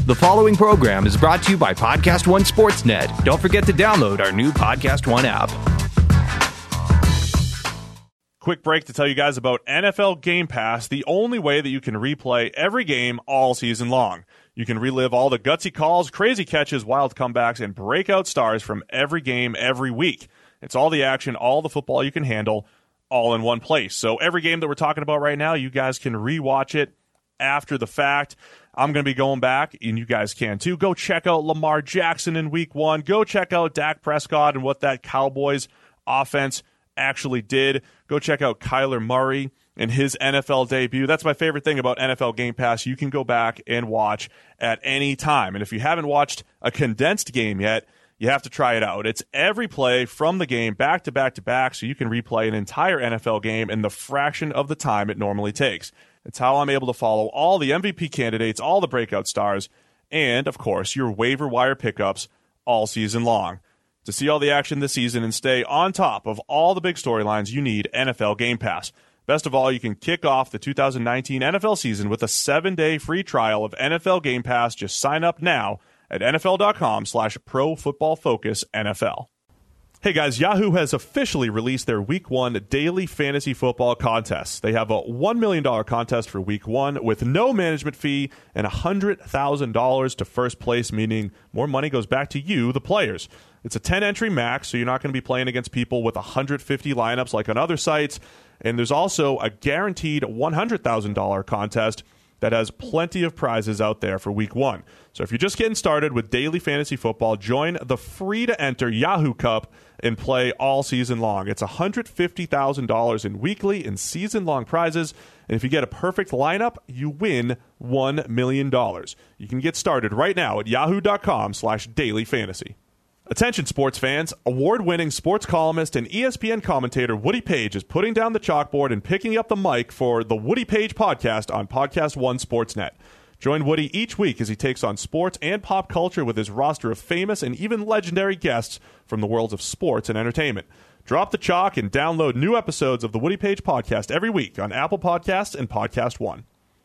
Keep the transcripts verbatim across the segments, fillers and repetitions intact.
The following program is brought to you by Podcast One Sportsnet. Don't forget to download our new Podcast One app. Quick break to tell you guys about N F L Game Pass, the only way that you can replay every game all season long. You can relive all the gutsy calls, crazy catches, wild comebacks, and breakout stars from every game every week. It's all the action, all the football you can handle, all in one place. So every game that we're talking about right now, you guys can rewatch it after the fact. I'm going to be going back, and you guys can too. Go check out Lamar Jackson in week one. Go check out Dak Prescott and what that Cowboys offense actually did. Go check out Kyler Murray and his N F L debut. That's my favorite thing about N F L Game Pass. You can go back and watch at any time. And if you haven't watched a condensed game yet, you have to try it out. It's every play from the game back to back to back, so you can replay an entire N F L game in the fraction of the time it normally takes. It's how I'm able to follow all the M V P candidates, all the breakout stars, and, of course, your waiver wire pickups all season long. To see all the action this season and stay on top of all the big storylines, you need N F L Game Pass. Best of all, you can kick off the two thousand nineteen N F L season with a seven-day free trial of N F L Game Pass. Just sign up now at nfl.com slash pro football focus NFL. Hey guys, Yahoo has officially released their Week one daily fantasy football contest. They have a one million dollars contest for Week one with no management fee and one hundred thousand dollars to first place, meaning more money goes back to you, the players. It's a ten-entry max, so you're not going to be playing against people with one hundred fifty lineups like on other sites. And there's also a guaranteed one hundred thousand dollars contest that has plenty of prizes out there for Week one. So if you're just getting started with daily fantasy football, join the free-to-enter Yahoo Cup and play all season long. It's one hundred fifty thousand dollars in weekly and season-long prizes, and if you get a perfect lineup, you win one million dollars. You can get started right now at yahoo.com slash daily fantasy. Attention sports fans, award-winning sports columnist and E S P N commentator Woody Page is putting down the chalkboard and picking up the mic for the Woody Page podcast on Podcast One Sportsnet. Join Woody each week as he takes on sports and pop culture with his roster of famous and even legendary guests from the worlds of sports and entertainment. Drop the chalk and download new episodes of the Woody Page podcast every week on Apple Podcasts and Podcast One.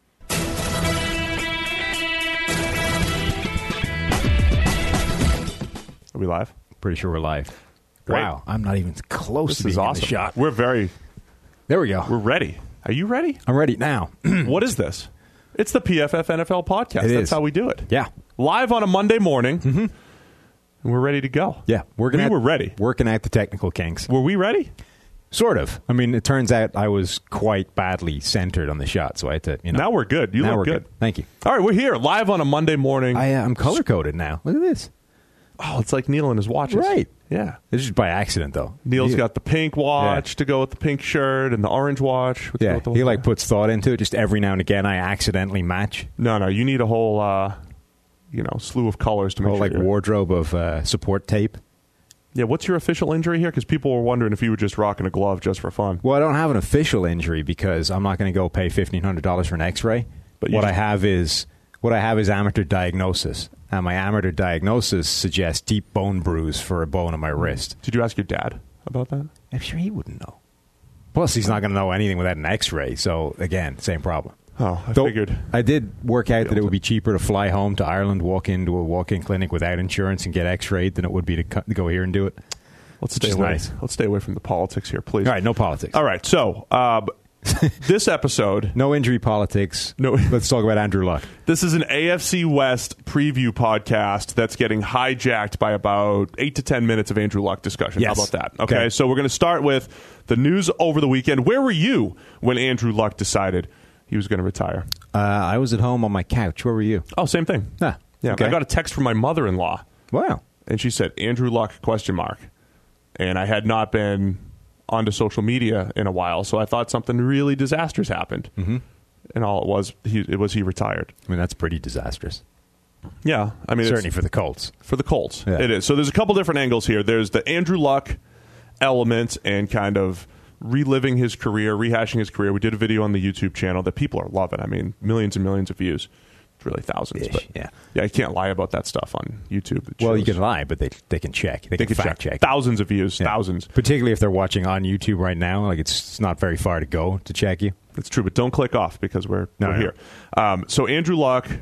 Are we live? Pretty sure we're live. Great. Wow, I'm not even close This to being is awesome. in the shot. We're very... There we go. We're ready. Are you ready? I'm ready now. What is this? It's the P F F N F L podcast. It That's is. how we do it. Yeah. Live on a Monday morning. Mm-hmm. And we're ready to go. Yeah, we're gonna we have- were ready. Working out the technical kinks. Were we ready? Sort of. I mean, it turns out I was quite badly centered on the shot, so I had to, you know. Now we're good. You now look we're good. Thank you. All right, we're here live on a Monday morning. I, uh, I'm color-coded now. Look at this. Oh, it's like Neil and his watches. Right. Yeah. It's just by accident, though. Neil's he, got the pink watch Yeah. to go with the pink shirt and the orange watch. to Yeah, go with the- he like puts thought into it. Just every now and again, I accidentally match. No, no, you need a whole, uh, you know, slew of colors to A make whole sure like you're- wardrobe of uh, support tape. Yeah, what's your official injury here? Because people were wondering if you were just rocking a glove just for fun. Well, I don't have an official injury because I'm not going to go pay fifteen hundred dollars for an X-ray. But you what just- I have is what I have is amateur diagnosis, and my amateur diagnosis suggests deep bone bruise for a bone in my wrist. Did you ask your dad about that? I'm sure he wouldn't know. Plus, he's not going to know anything without an X-ray. So again, same problem. Oh, I Though, figured. I did work out that it would be cheaper to fly home to Ireland, walk into a walk-in clinic without insurance, and get X-rayed than it would be to, co- to go here and do it. Let's Which stay is away. nice. Let's stay away from the politics here, please. All right, no politics. All right. So um, this episode, No injury politics. No. Let's talk about Andrew Luck. this is an A F C West preview podcast that's getting hijacked by about eight to ten minutes of Andrew Luck discussion. Yes. How about that? Okay. Okay. So we're going to start with the news over the weekend. Where were you when Andrew Luck decided he was going to retire? Uh, I was at home on my couch. Where were you? Oh, same thing. Ah, Yeah. okay. I got a text from my mother-in-law, Wow. and she said Andrew Luck question mark, and I had not been onto social media in a while, so I thought something really disastrous happened. Mm-hmm. And all it was, he, it was he retired. I mean, that's pretty disastrous. Yeah, I mean, Certainly it's, for the Colts. for the Colts, Yeah. it is. So there's a couple different angles here. There's the Andrew Luck element and kind of reliving his career, rehashing his career. We did a video on the YouTube channel that people are loving. I mean, millions and millions of views. It's really thousands, Ish, but yeah. yeah, I can't lie about that stuff on YouTube. It Well, you shows- can lie, but they they can check. They, they can can fact check. check. Thousands of views, Yeah. thousands. Particularly if they're watching on YouTube right now. Like, it's, it's not very far to go to check you. That's true, but don't click off because we're, No, we're no. here. Um, so Andrew Luck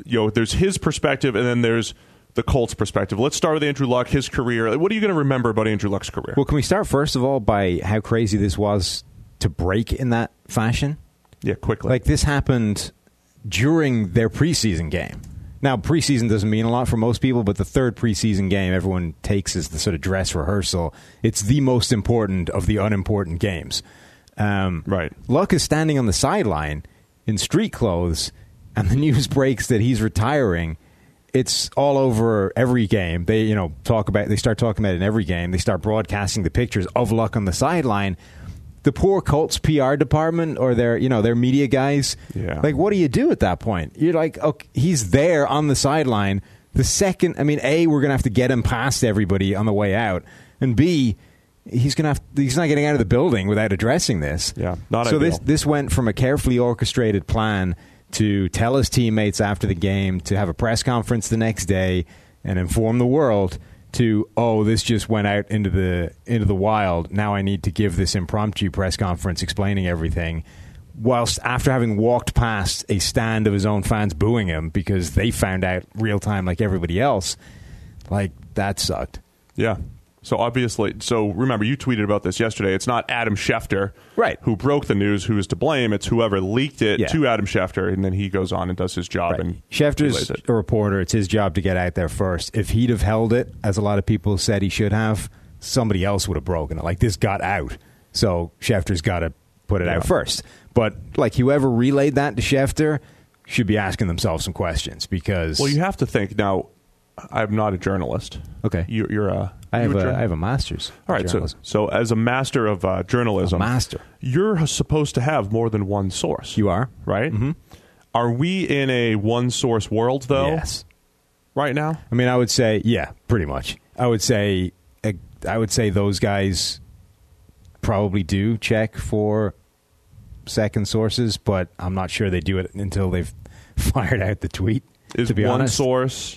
you know, there's his perspective, and then there's the Colts' perspective. Let's start with Andrew Luck, his career. What are you going to remember about Andrew Luck's career? Well, can we start first of all by how crazy this was to break in that fashion? Yeah, quickly. Like, this happened during their preseason game. Now, preseason doesn't mean a lot for most people, but the third preseason game everyone takes as the sort of dress rehearsal. It's the most important of the unimportant games. Um, right. Luck is standing on the sideline in street clothes, and the news breaks that he's retiring. It's all over every game. They, you know, talk about. They start talking about it in every game. They start broadcasting the pictures of Luck on the sideline. The poor Colts P R department or their, you know, their media guys. Yeah. Like, what do you do at that point? You're like, okay, he's there on the sideline. The second, I mean, A, we're going to have to get him past everybody on the way out, and B, he's going to have, he's not getting out of the building without addressing this. Yeah, not so ideal. this this went from a carefully orchestrated plan to tell his teammates after the game, to have a press conference the next day and inform the world, to, oh, this just went out into the into the wild. Now I need to give this impromptu press conference explaining everything, whilst after having walked past a stand of his own fans booing him because they found out real time like everybody else. Like, that sucked. Yeah. So obviously, so remember, you tweeted about this yesterday. It's not Adam Schefter, right, who broke the news, who is to blame. It's whoever leaked it yeah. to Adam Schefter, and then he goes on and does his job. Right. And Schefter's a reporter. It's his job to get out there first. If he'd have held it, as a lot of people said he should have, somebody else would have broken it. Like, this got out, so Schefter's got to put it yeah. out first. But like, whoever relayed that to Schefter should be asking themselves some questions, because well, you have to think now. I'm not a journalist. Okay, you, you're a. I have a, a I have a master's. All right, so so as a master of uh, journalism, a master, you're supposed to have more than one source. You are, right? Mm-hmm. Are we in a one source world though? Yes. Right now, I mean, I would say, yeah, pretty much. I would say, I would say those guys probably do check for second sources, but I'm not sure they do it until they've fired out the tweet. Is to be one honest. source?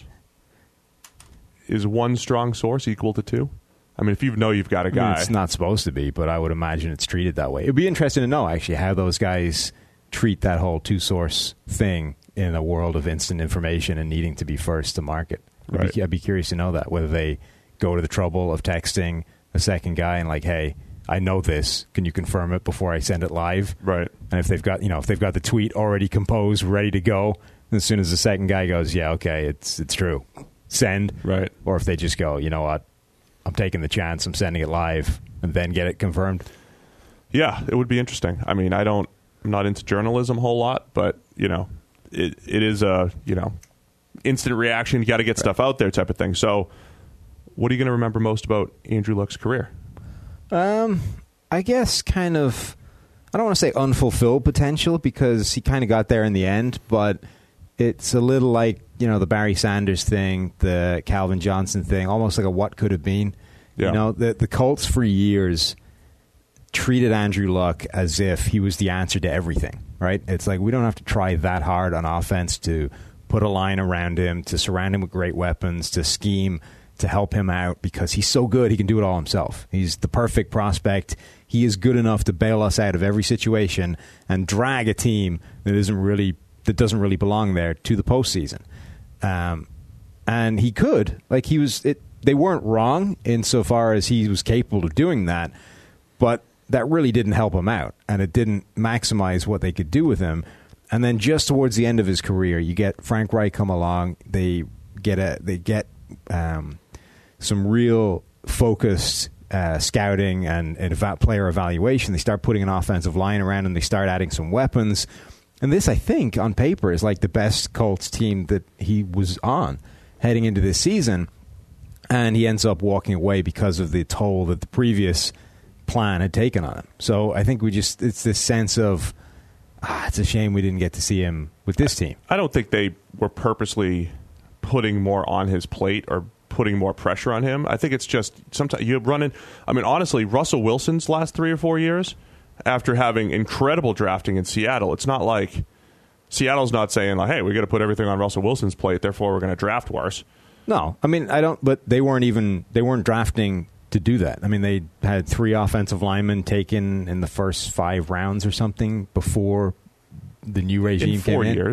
Is one strong source equal to two? I mean, if you know you've got a guy. I mean, it's not supposed to be, but I would imagine it's treated that way. It would be interesting to know, actually, how those guys treat that whole two-source thing in a world of instant information and needing to be first to market. I'd, right. be, I'd be curious to know that, whether they go to the trouble of texting a second guy and like, hey, I know this. Can you confirm it before I send it live? Right. And if they've got, you know, if they've got the tweet already composed, ready to go, as soon as the second guy goes, yeah, okay, it's it's true. Send, right? Or if they just go, you know what, I'm taking the chance, I'm sending it live, and then get it confirmed. Yeah, it would be interesting. I mean, I don't, I'm not into journalism a whole lot, but you know, it it is a you know, instant reaction. You got to get right. stuff out there, type of thing. So, what are you going to remember most about Andrew Luck's career? Um, I guess kind of, I don't want to say unfulfilled potential, because he kind of got there in the end, but it's a little like, you know, the Barry Sanders thing, the Calvin Johnson thing, almost like a what could have been. Yeah. You know, the the Colts for years treated Andrew Luck as if he was the answer to everything, right? It's like, we don't have to try that hard on offense to put a line around him, to surround him with great weapons, to scheme, to help him out, because he's so good he can do it all himself. He's the perfect prospect. He is good enough to bail us out of every situation and drag a team that isn't really that doesn't really belong there to the postseason. Um, and he could, like he was, it, they weren't wrong insofar as he was capable of doing that, but that really didn't help him out, and it didn't maximize what they could do with him. And then just towards the end of his career, you get Frank Reich come along. They get a, they get um, some real focused uh, scouting and, and eva- player evaluation. They start putting an offensive line around him. They start adding some weapons. And this, I think, on paper, is like the best Colts team that he was on heading into this season. And he ends up walking away because of the toll that the previous plan had taken on him. So I think we just, it's this sense of, ah, it's a shame we didn't get to see him with this team. I don't think they were purposely putting more on his plate or putting more pressure on him. I think it's just sometimes you run in. I mean, honestly, Russell Wilson's last three or four years, after having incredible drafting in Seattle, it's not like Seattle's not saying, like, hey, we got to put everything on Russell Wilson's plate, therefore we're going to draft worse. No, I mean, I don't, but they weren't even, they weren't drafting to do that. I mean, they had three offensive linemen taken in the first five rounds or something before the new regime in four came in. years.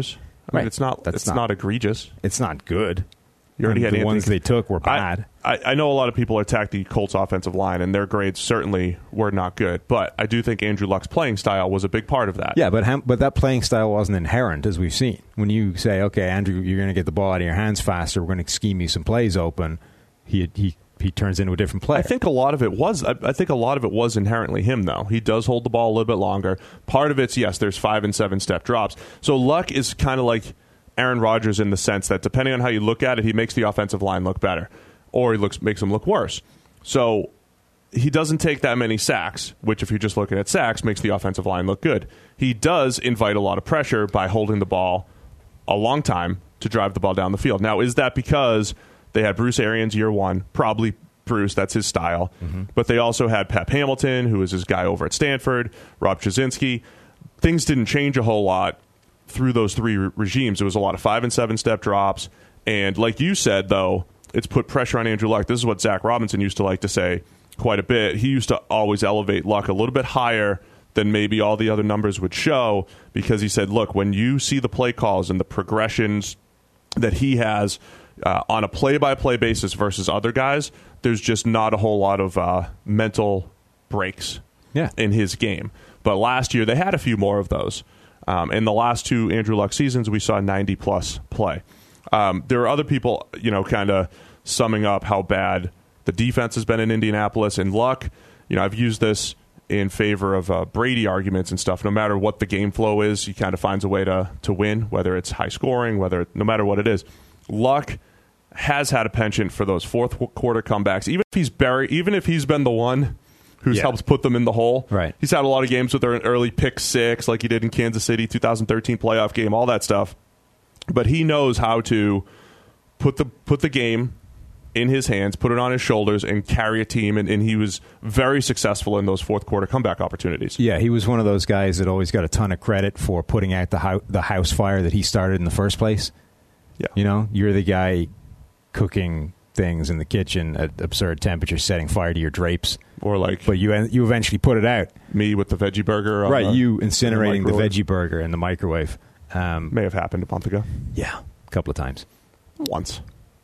I mean, Right. it's not That's it's not- not, egregious. It's not good. You already And had the Anthony- ones they took were I- bad. I, I know a lot of people attack the Colts offensive line, and their grades certainly were not good. But I do think Andrew Luck's playing style was a big part of that. Yeah, but how, but that playing style wasn't inherent, as we've seen. When you say, okay, Andrew, you're going to get the ball out of your hands faster, we're going to scheme you some plays open, he he he turns into a different player. I think a lot of it was. I, I think a lot of it was inherently him, though. He does hold the ball a little bit longer. Part of it's yes, there's five and seven step drops. So Luck is kind of like Aaron Rodgers in the sense that depending on how you look at it, he makes the offensive line look better, or he looks makes them look worse. So he doesn't take that many sacks, which if you're just looking at sacks, makes the offensive line look good. He does invite a lot of pressure by holding the ball a long time to drive the ball down the field. Now, is that because they had Bruce Arians year one? Probably Bruce, that's his style. Mm-hmm. But they also had Pep Hamilton, who was his guy over at Stanford, Rob Jasinski. Things didn't change a whole lot through those three re- regimes. It was a lot of five and seven step drops. And like you said, though, it's put pressure on Andrew Luck. This is what Zach Robinson used to like to say quite a bit. He used to always elevate Luck a little bit higher than maybe all the other numbers would show, because he said, look, when you see the play calls and the progressions that he has uh, on a play-by-play basis versus other guys, there's just not a whole lot of uh, mental breaks Yeah. in his game. But last year, they had a few more of those. Um, in the last two Andrew Luck seasons, we saw ninety-plus play. Um, there are other people, you know, kind of summing up how bad the defense has been in Indianapolis. And Luck, you know, I've used this in favor of uh, Brady arguments and stuff. No matter what the game flow is, he kind of finds a way to to win, whether it's high scoring, whether no matter what it is. Luck has had a penchant for those fourth quarter comebacks, even if he's buried, even if he's been the one who's Yeah. helped put them in the hole. Right. He's had a lot of games with an early pick six, like he did in Kansas City, two thousand thirteen playoff game, all that stuff. But he knows how to put the put the game in his hands, put it on his shoulders, and carry a team. And, and he was very successful in those fourth quarter comeback opportunities. Yeah, he was one of those guys that always got a ton of credit for putting out the hou- the house fire that he started in the first place. Yeah. You know, you're the guy cooking things in the kitchen at absurd temperatures, setting fire to your drapes. Or like But you you eventually put it out. me with the veggie burger. On Right, the, you incinerating the, microwave. veggie burger in the microwave. Um, May have happened a month ago. yeah, a couple of times. Once.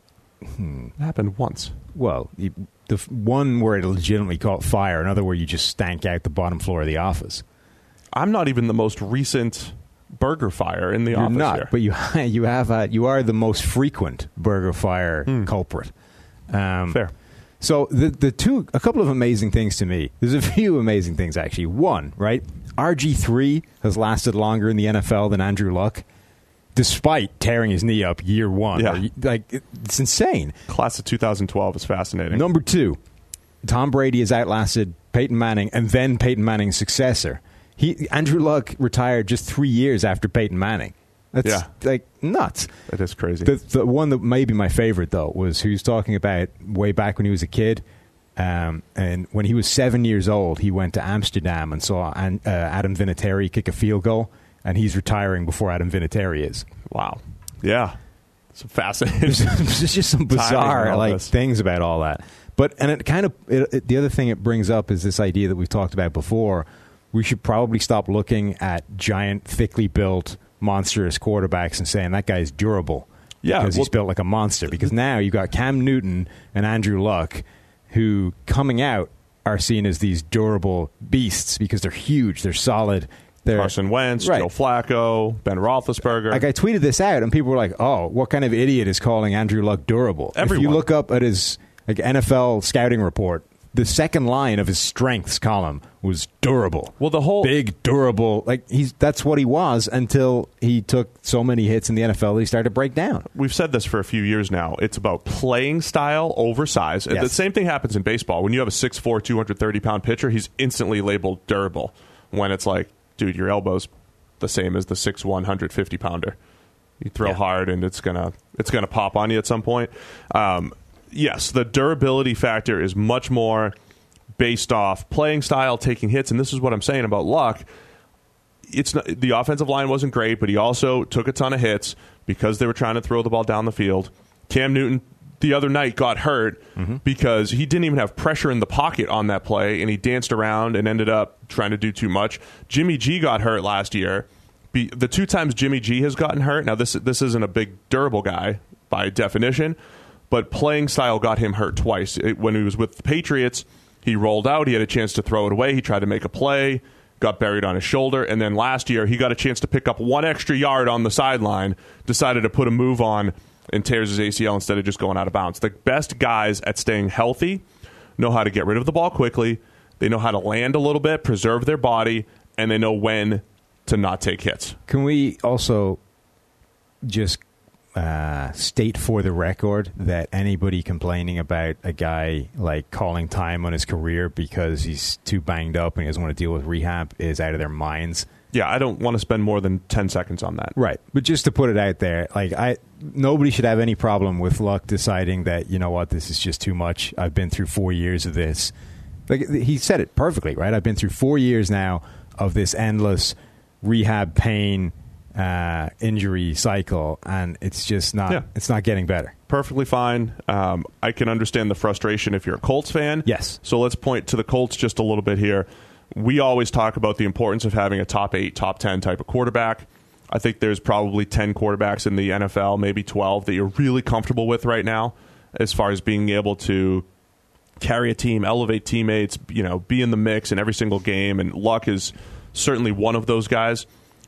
Hmm. It happened once. Well, you, the f- one where it legitimately caught fire, another where you just stank out the bottom floor of the office. I'm not even the most recent burger fire in the You're office not, here. but you you have uh, you are the most frequent burger fire culprit. Um, Fair. So the the two a couple of amazing things to me. There's a few amazing things actually. One, right? R G three has lasted longer in the N F L than Andrew Luck, despite tearing his knee up year one. Yeah. Like it's insane. Class of two thousand twelve is fascinating. Number two, Tom Brady has outlasted Peyton Manning and then Peyton Manning's successor. He Andrew Luck retired just three years after Peyton Manning. That's Yeah. like nuts. That is crazy. The, the one that may be my favorite, though, was who was talking about way back when he was a kid. Um, and when he was seven years old, he went to Amsterdam and saw an, uh, Adam Vinatieri kick a field goal, and he's retiring before Adam Vinatieri is. Wow. Yeah. It's fascinating. There's just some Timing bizarre and all like this. things about all that. But and it kind of it, it, the other thing it brings up is this idea that we've talked about before. We should probably stop looking at giant, thickly built, monstrous quarterbacks and saying that guy's durable. Yeah, because he's well- built like a monster. Because now you've got Cam Newton and Andrew Luck, who coming out are seen as these durable beasts because they're huge, they're solid. They're, Carson Wentz, Right. Joe Flacco, Ben Roethlisberger. Like I tweeted this out, and people were like, "Oh, what kind of idiot is calling Andrew Luck durable?" Everyone. If you look up at his like N F L scouting report, the second line of his strengths column was durable. Well, the whole- big, durable, like he's that's what he was until he took so many hits in the N F L that he started to break down. We've said this for a few years now. It's about playing style over size. Yes. The same thing happens in baseball. When you have a six foot four, two hundred thirty pound pitcher, he's instantly labeled durable. When it's like, dude, your elbow's the same as the six one, one hundred fifty pounder. You throw Yeah. hard and it's gonna it's gonna pop on you at some point. Um, yes, the durability factor is much more based off playing style, taking hits, and this is what I'm saying about Luck. It's not, the offensive line wasn't great, but he also took a ton of hits because they were trying to throw the ball down the field. Cam Newton the other night got hurt mm-hmm. because he didn't even have pressure in the pocket on that play, and he danced around and ended up trying to do too much. Jimmy G got hurt last year be, the two times Jimmy G has gotten hurt, now this this isn't a big durable guy by definition, but playing style got him hurt twice. It, when he was with the Patriots, he rolled out, he had a chance to throw it away, he tried to make a play, got buried on his shoulder, and then last year he got a chance to pick up one extra yard on the sideline, decided to put a move on, and tears his A C L instead of just going out of bounds. The best guys at staying healthy know how to get rid of the ball quickly, they know how to land a little bit, preserve their body, and they know when to not take hits. Can we also just uh, state for the record that anybody complaining about a guy like calling time on his career because he's too banged up and he doesn't want to deal with rehab is out of their minds? Yeah, I don't want to spend more than ten seconds on that. Right. But just to put it out there, like I nobody should have any problem with Luck deciding that, you know what, this is just too much. I've been through four years of this. Like he said it perfectly, right? I've been through four years now of this endless rehab pain uh, injury cycle, and it's just not yeah. it's not getting better. Perfectly fine. Um, I can understand the frustration if you're a Colts fan. Yes. So let's point to the Colts just a little bit here. We always talk about the importance of having a top eight, top ten type of quarterback. I think there's probably ten quarterbacks in the N F L, maybe twelve, that you're really comfortable with right now as far as being able to carry a team, elevate teammates, you know, be in the mix in every single game, and Luck is certainly one of those guys.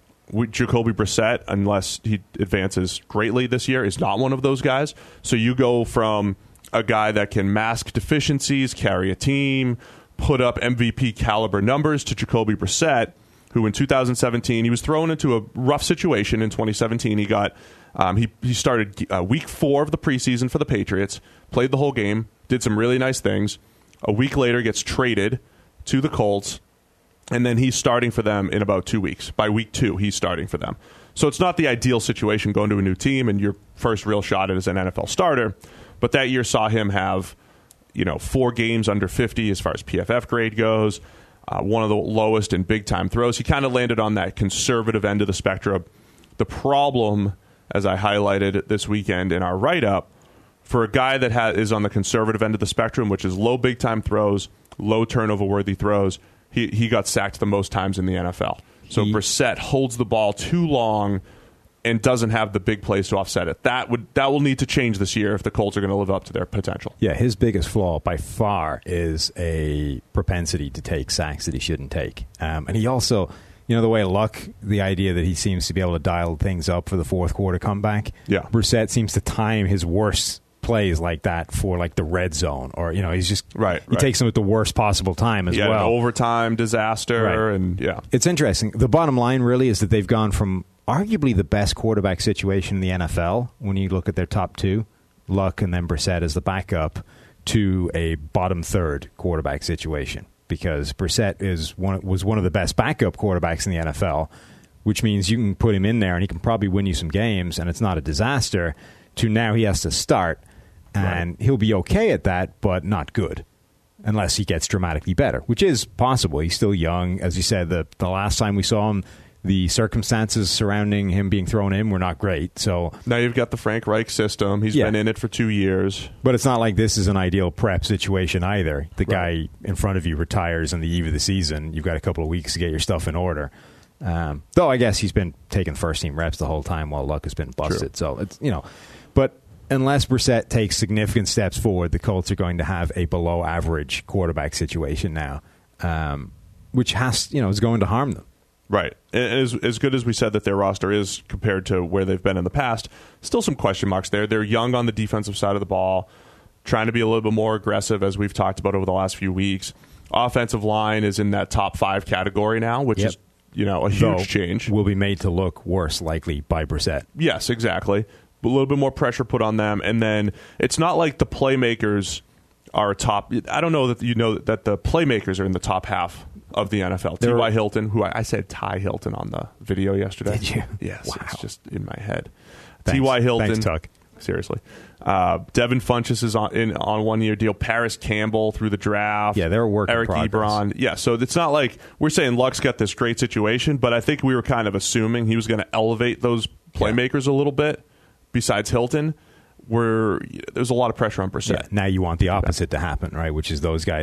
Jacoby Brissett, unless he advances greatly this year, is not one of those guys. So you go from a guy that can mask deficiencies, carry a team, put up M V P caliber numbers, to Jacoby Brissett, who in two thousand seventeen, he was thrown into a rough situation in twenty seventeen. He got um, he, he started uh, week four of the preseason for the Patriots, played the whole game, did some really nice things. A week later, gets traded to the Colts, and then he's starting for them in about two weeks. By week two, he's starting for them. So it's not the ideal situation going to a new team and your first real shot at as an N F L starter. But that year saw him have, you know, four games under fifty as far as P F F grade goes, uh, one of the lowest in big-time throws. He kind of landed on that conservative end of the spectrum. The problem, as I highlighted this weekend in our write-up, for a guy that ha- is on the conservative end of the spectrum, which is low big-time throws, low turnover-worthy throws, he, he got sacked the most times in the N F L. So he, Brissett holds the ball too long and doesn't have the big plays to offset it. That would that will need to change this year if the Colts are going to live up to their potential. Yeah, his biggest flaw by far is a propensity to take sacks that he shouldn't take. Um, and he also, you know, the way Luck, the idea that he seems to be able to dial things up for the fourth quarter comeback. Yeah. Brissett seems to time his worst plays like that for like the red zone, or, you know, he's just right. He right. takes them at the worst possible time as yeah, well. An overtime disaster, right. and yeah, it's interesting. The bottom line really is that they've gone from arguably the best quarterback situation in the N F L when you look at their top two, Luck and then Brissett as the backup, to a bottom third quarterback situation, because Brissett is one was one of the best backup quarterbacks in the N F L, which means you can put him in there and he can probably win you some games and it's not a disaster, to now he has to start. And right. he'll be okay at that, but not good, unless he gets dramatically better, which is possible. He's still young. As you said, the, the last time we saw him, the circumstances surrounding him being thrown in were not great. So now you've got the Frank Reich system. He's yeah. been in it for two years. But it's not like this is an ideal prep situation either. The right. guy in front of you retires on the eve of the season. You've got a couple of weeks to get your stuff in order. Um, though I guess he's been taking first-team reps the whole time while Luck has been busted. True. So it's, you know, but unless Brissett takes significant steps forward, the Colts are going to have a below-average quarterback situation now, um, which has, you know, is going to harm them. Right. As, as good as we said that their roster is compared to where they've been in the past, still some question marks there. They're young on the defensive side of the ball, trying to be a little bit more aggressive, as we've talked about over the last few weeks. Offensive line is in that top five category now, which yep. is, you know, a huge Though change. Will be made to look worse, likely, by Brissett. Yes, exactly. A little bit more pressure put on them, and then it's not like the playmakers are top. I don't know that you know that the playmakers are in the top half of the N F L. T Y. Hilton, who I, I said Ty Hilton on the video yesterday. Did you? Yes, wow. It's just in my head. T Y. Hilton. Thanks, Tuck. Seriously. Uh, Devin Funchess is on in on one year deal. Paris Campbell through the draft. Yeah, they're a work Eric in progress. Ebron. Yeah, so it's not like we're saying Luck's got this great situation, but I think we were kind of assuming he was going to elevate those playmakers yeah. a little bit. Besides Hilton, where there's a lot of pressure on Brissett. Yeah, now you want the opposite to happen, right? Which is those guys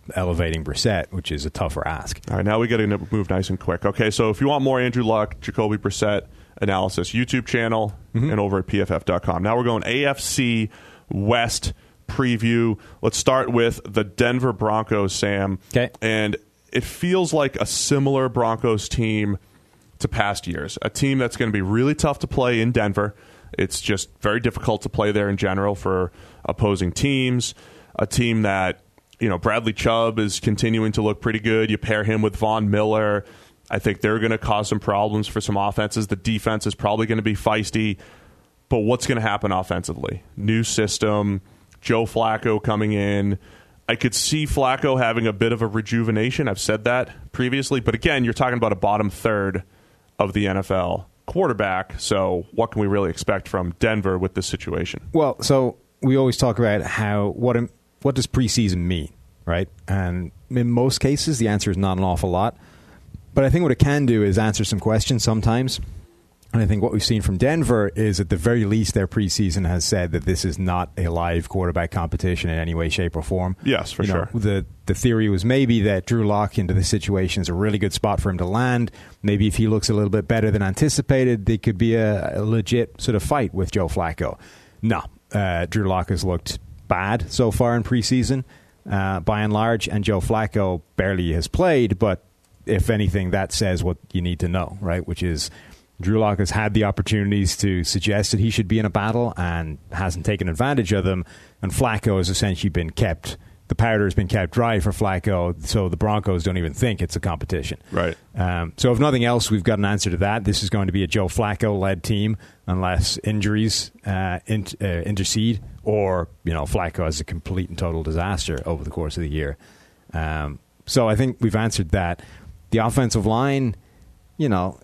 elevating Brissett, which is a tougher ask. All right, now we got to move nice and quick. Okay, so if you want more Andrew Luck, Jacoby Brissett analysis, YouTube channel mm-hmm. and over at P F F dot com. Now we're going A F C West preview. Let's start with the Denver Broncos, Sam. Okay. And it feels like a similar Broncos team to past years. A team that's going to be really tough to play in Denver. It's just very difficult to play there in general for opposing teams. A team that, you know, Bradley Chubb is continuing to look pretty good. You pair him with Von Miller. I think they're going to cause some problems for some offenses. The defense is probably going to be feisty. But what's going to happen offensively? New system, Joe Flacco coming in. I could see Flacco having a bit of a rejuvenation. I've said that previously. But again, you're talking about a bottom third of the N F L quarterback. So what can we really expect from Denver with this situation? Well, so we always talk about how what what does preseason mean, right? And in most cases, the answer is not an awful lot. But I think what it can do is answer some questions sometimes. And I think what we've seen from Denver is at the very least their preseason has said that this is not a live quarterback competition in any way, shape, or form. Yes, for you sure. Know, the the theory was maybe that Drew Lock into this situation is a really good spot for him to land. Maybe if he looks a little bit better than anticipated, there could be a, a legit sort of fight with Joe Flacco. No, uh, Drew Lock has looked bad so far in preseason, uh, by and large, and Joe Flacco barely has played, but if anything, that says what you need to know, right? Which is Drew Lock has had the opportunities to suggest that he should be in a battle and hasn't taken advantage of them. And Flacco has essentially been kept, the powder has been kept dry for Flacco, so the Broncos don't even think it's a competition. Right. Um, so if nothing else, we've got an answer to that. This is going to be a Joe Flacco-led team unless injuries uh, in, uh, intercede or, you know, Flacco has a complete and total disaster over the course of the year. Um, so I think we've answered that. The offensive line, you know,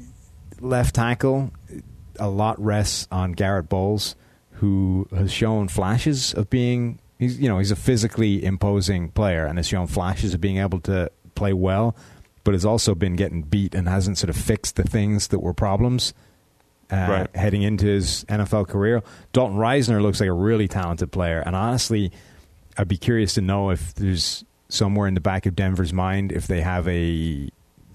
left tackle, a lot rests on Garrett Bowles, who has shown flashes of being, he's you know, he's a physically imposing player and has shown flashes of being able to play well, but has also been getting beat and hasn't sort of fixed the things that were problems uh, right. heading into his N F L career. Dalton Reisner looks like a really talented player, and honestly, I'd be curious to know if there's somewhere in the back of Denver's mind if they have a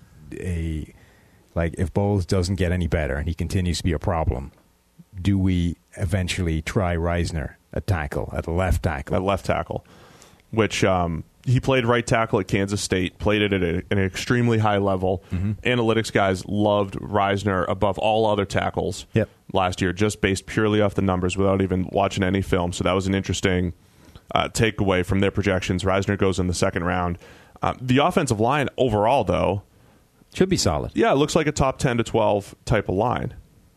a like if Bowles doesn't get any better and he continues to be a problem, do we eventually try Reisner at tackle, at left tackle? At left tackle, which um, he played right tackle at Kansas State, played it at a, an extremely high level. Mm-hmm. Analytics guys loved Reisner above all other tackles yep. last year, just based purely off the numbers without even watching any film. So that was an interesting uh, takeaway from their projections. Reisner goes in the second round. Uh, the offensive line overall, though, should be solid. Yeah, it looks like a top ten to twelve type of line.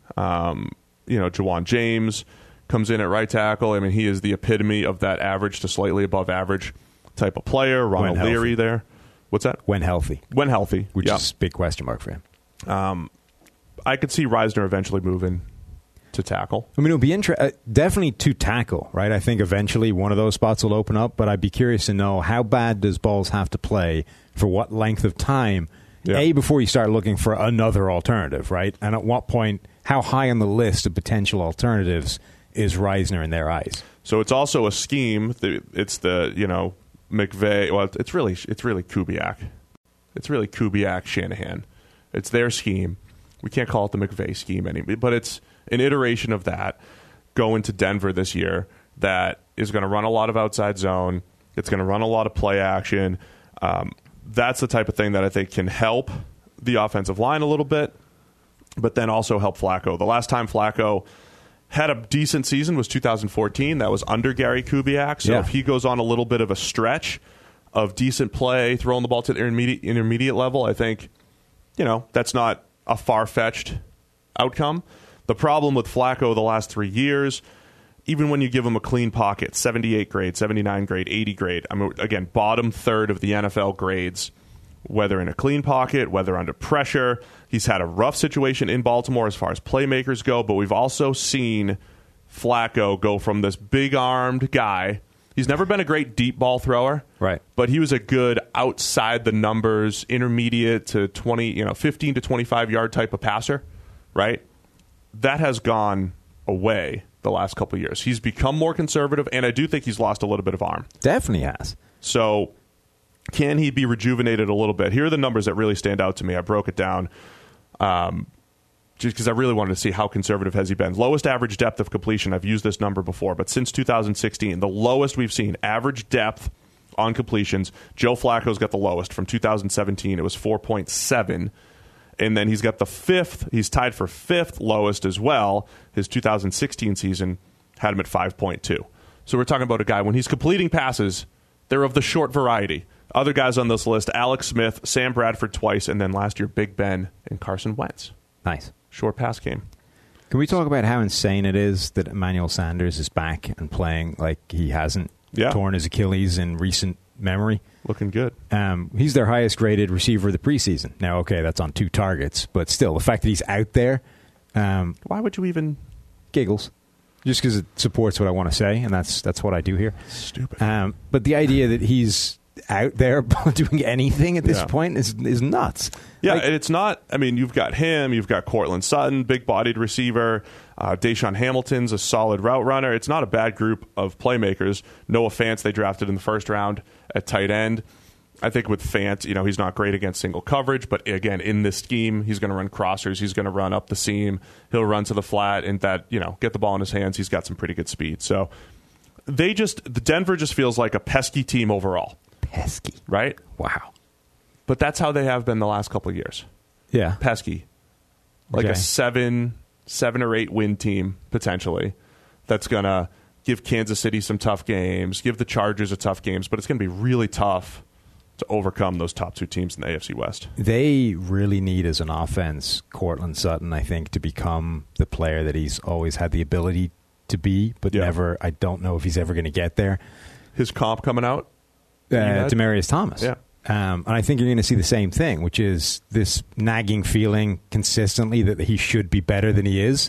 Um, you know, Jawan James comes in at right tackle. I mean, he is the epitome of that average to slightly above average type of player. Ronald Leary there. What's that? When healthy. When healthy. Which yeah. is a big question mark for him. Um, I could see Reisner eventually moving to tackle. I mean, it would be inter- uh, definitely to tackle, right? I think eventually one of those spots will open up, but I'd be curious to know how bad does Bowles have to play for what length of time, yeah. A, before you start looking for another alternative, right? And at what point, how high on the list of potential alternatives is Reisner in their eyes? So it's also a scheme. It's the, you know, McVay. Well, it's really it's really Kubiak. It's really Kubiak Shanahan. It's their scheme. We can't call it the McVay scheme anymore, but it's an iteration of that going to Denver this year that is going to run a lot of outside zone. It's going to run a lot of play action. Um, that's the type of thing that I think can help the offensive line a little bit, but then also help Flacco. The last time Flacco had a decent season was two thousand fourteen. That was under Gary Kubiak. So yeah. if he goes on a little bit of a stretch of decent play, throwing the ball to the intermediate, intermediate level, I think, you know, that's not a far-fetched outcome. The problem with Flacco the last three years, even when you give him a clean pocket, seventy-eight grade, seventy-nine grade, eighty grade, I mean, again, bottom third of the N F L grades, whether in a clean pocket, whether under pressure. He's had a rough situation in Baltimore as far as playmakers go, but we've also seen Flacco go from this big-armed guy. He's never been a great deep ball thrower, right? But he was a good outside the numbers, intermediate to twenty, you know, fifteen to twenty-five yard type of passer, right? That has gone away the last couple of years. He's become more conservative, and I do think he's lost a little bit of arm. Definitely has. So can he be rejuvenated a little bit? Here are the numbers that really stand out to me. I broke it down um, just because I really wanted to see how conservative has he been. Lowest average depth of completion. I've used this number before, but since two thousand sixteen, the lowest we've seen average depth on completions. Joe Flacco's got the lowest from two thousand seventeen. It was four point seven. And then he's got the fifth. He's tied for fifth lowest as well. His two thousand sixteen season had him at five point two. So we're talking about a guy, when he's completing passes, they're of the short variety. Other guys on this list, Alex Smith, Sam Bradford twice, and then last year, Big Ben and Carson Wentz. Nice. Short pass game. Can we talk about how insane it is that Emmanuel Sanders is back and playing like he hasn't yeah. torn his Achilles in recent memory? Looking good. Um, he's their highest graded receiver of the preseason. Now, okay, that's on two targets, but still, the fact that he's out there. Um, Why would you even... Giggles. Just because it supports what I want to say, and that's that's what I do here. Stupid. Um, but the idea that he's out there doing anything at this yeah. point is is nuts. Yeah, like, and it's not... I mean, you've got him, you've got Cortland Sutton, big-bodied receiver. Uh, Deshaun Hamilton's a solid route runner. It's not a bad group of playmakers. Noah Fant, they drafted in the first round at tight end. I think with Fant, you know, he's not great against single coverage, but again, in this scheme, he's going to run crossers, he's going to run up the seam, he'll run to the flat, and that, you know, get the ball in his hands, he's got some pretty good speed. So they just, the Denver just feels like a pesky team overall. Pesky. Right? Wow. But that's how they have been the last couple of years. Yeah. Pesky. Like okay. a seven, seven or eight win team, potentially, that's going to give Kansas City some tough games, give the Chargers a tough games, but it's going to be really tough to overcome those top two teams in the A F C West. They really need, as an offense, Cortland Sutton, I think, to become the player that he's always had the ability to be, but yeah. never, I don't know if he's ever going to get there. His comp coming out? Uh, Demaryius Thomas. Yeah. Um, and I think you're going to see the same thing, which is this nagging feeling consistently that he should be better than he is.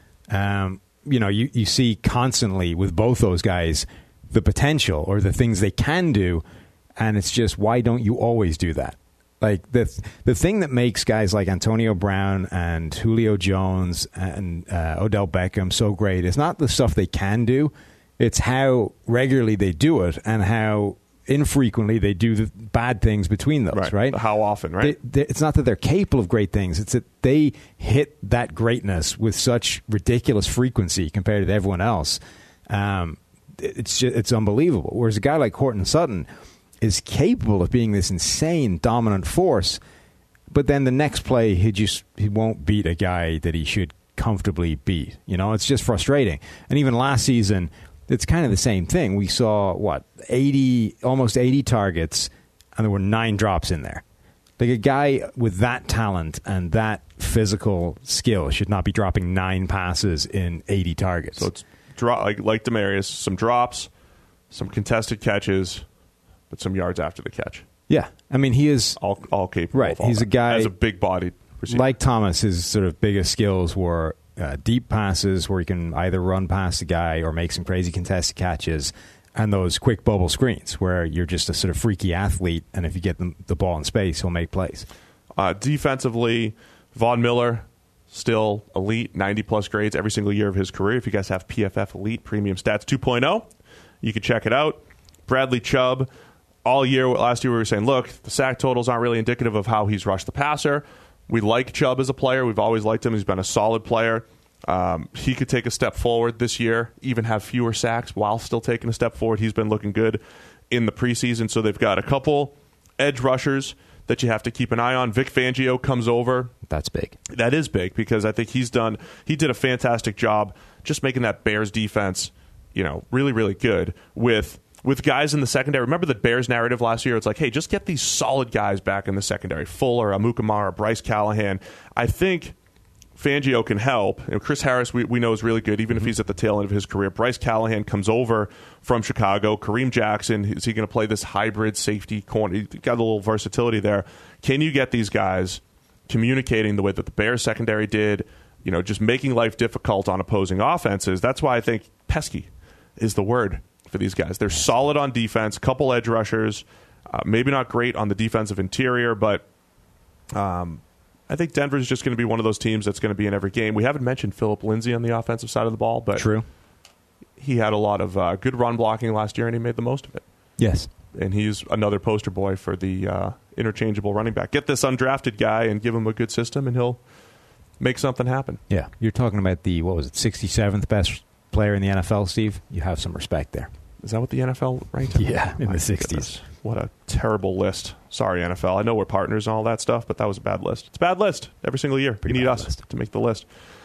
Um, you know, you, you see constantly with both those guys the potential or the things they can do, and it's just, why don't you always do that? Like, the the thing that makes guys like Antonio Brown and Julio Jones and uh, Odell Beckham so great is not the stuff they can do, it's how regularly they do it and how infrequently they do the bad things between those, right? right? How often, right? They, they, it's not that they're capable of great things. It's that they hit that greatness with such ridiculous frequency compared to everyone else. Um, it's just, it's unbelievable. Whereas a guy like Cortland Sutton is capable of being this insane dominant force, but then the next play he just he won't beat a guy that he should comfortably beat. You know, it's just frustrating. And even last season, it's kind of the same thing. We saw, what, eighty, almost eighty targets, and there were nine drops in there. Like, a guy with that talent and that physical skill should not be dropping nine passes in eighty targets. So it's dro- like, like Demaryius, some drops, some contested catches, but some yards after the catch. Yeah. I mean, he is all, all capable right. of all He's that. a guy as a big-bodied receiver. Like Thomas, his sort of biggest skills were Uh, deep passes where he can either run past the guy or make some crazy contested catches, and those quick bubble screens where you're just a sort of freaky athlete, and if you get the, the ball in space, he'll make plays. Uh, defensively, Von Miller, still elite, ninety-plus grades every single year of his career. If you guys have P F F Elite Premium Stats two point oh, you can check it out. Bradley Chubb, all year, last year we were saying, look, the sack totals aren't really indicative of how he's rushed the passer. We like Chubb as a player. We've always liked him. He's been a solid player. Um, he could take a step forward this year, even have fewer sacks while still taking a step forward. He's been looking good in the preseason. So they've got a couple edge rushers that you have to keep an eye on. Vic Fangio comes over. That's big. That is big because I think he's done, he did a fantastic job just making that Bears defense, you know, really, really good with with guys in the secondary. Remember the Bears narrative last year? It's like, hey, just get these solid guys back in the secondary. Fuller, Amukamara, Bryce Callahan. I think Fangio can help. You know, Chris Harris, we, we know, is really good, even mm-hmm. if he's at the tail end of his career. Bryce Callahan comes over from Chicago. Kareem Jackson, is he going to play this hybrid safety corner? He's got a little versatility there. Can you get these guys communicating the way that the Bears secondary did, you know, just making life difficult on opposing offenses? That's why I think pesky is the word for these guys. They're solid on defense, couple edge rushers, uh, maybe not great on the defensive interior, but um, I think Denver's just going to be one of those teams that's going to be in every game. We haven't mentioned Phillip Lindsay on the offensive side of the ball, but true, he had a lot of uh, good run blocking last year, and he made the most of it. Yes. and he's another poster boy for the uh, interchangeable running back. Get this undrafted guy and give him a good system, and he'll make something happen. Yeah, you're talking about the, what was it, sixty-seventh best player in the N F L, Steve? You have some respect there. Is that what the N F L ranked him? Yeah, in My the sixties. goodness. What a terrible list. Sorry, N F L. I know we're partners and all that stuff, but that was a bad list. It's a bad list every single year. Pretty you need bad us list. to make the list.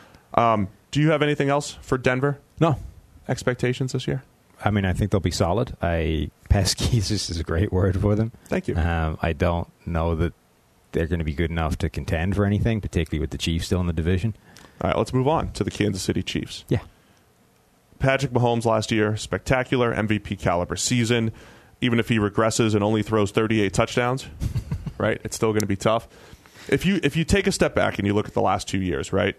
Um, do you have anything else for Denver? No. Expectations this year? I mean, I think they'll be solid. I pesky is just is a great word for them. Thank you. Um, I don't know that they're going to be good enough to contend for anything, particularly with the Chiefs still in the division. All right, let's move on to the Kansas City Chiefs. Yeah. Patrick Mahomes last year, spectacular M V P caliber season. Even if he regresses and only throws thirty-eight touchdowns, right, it's still going to be tough. If you if you take a step back and you look at the last two years, right,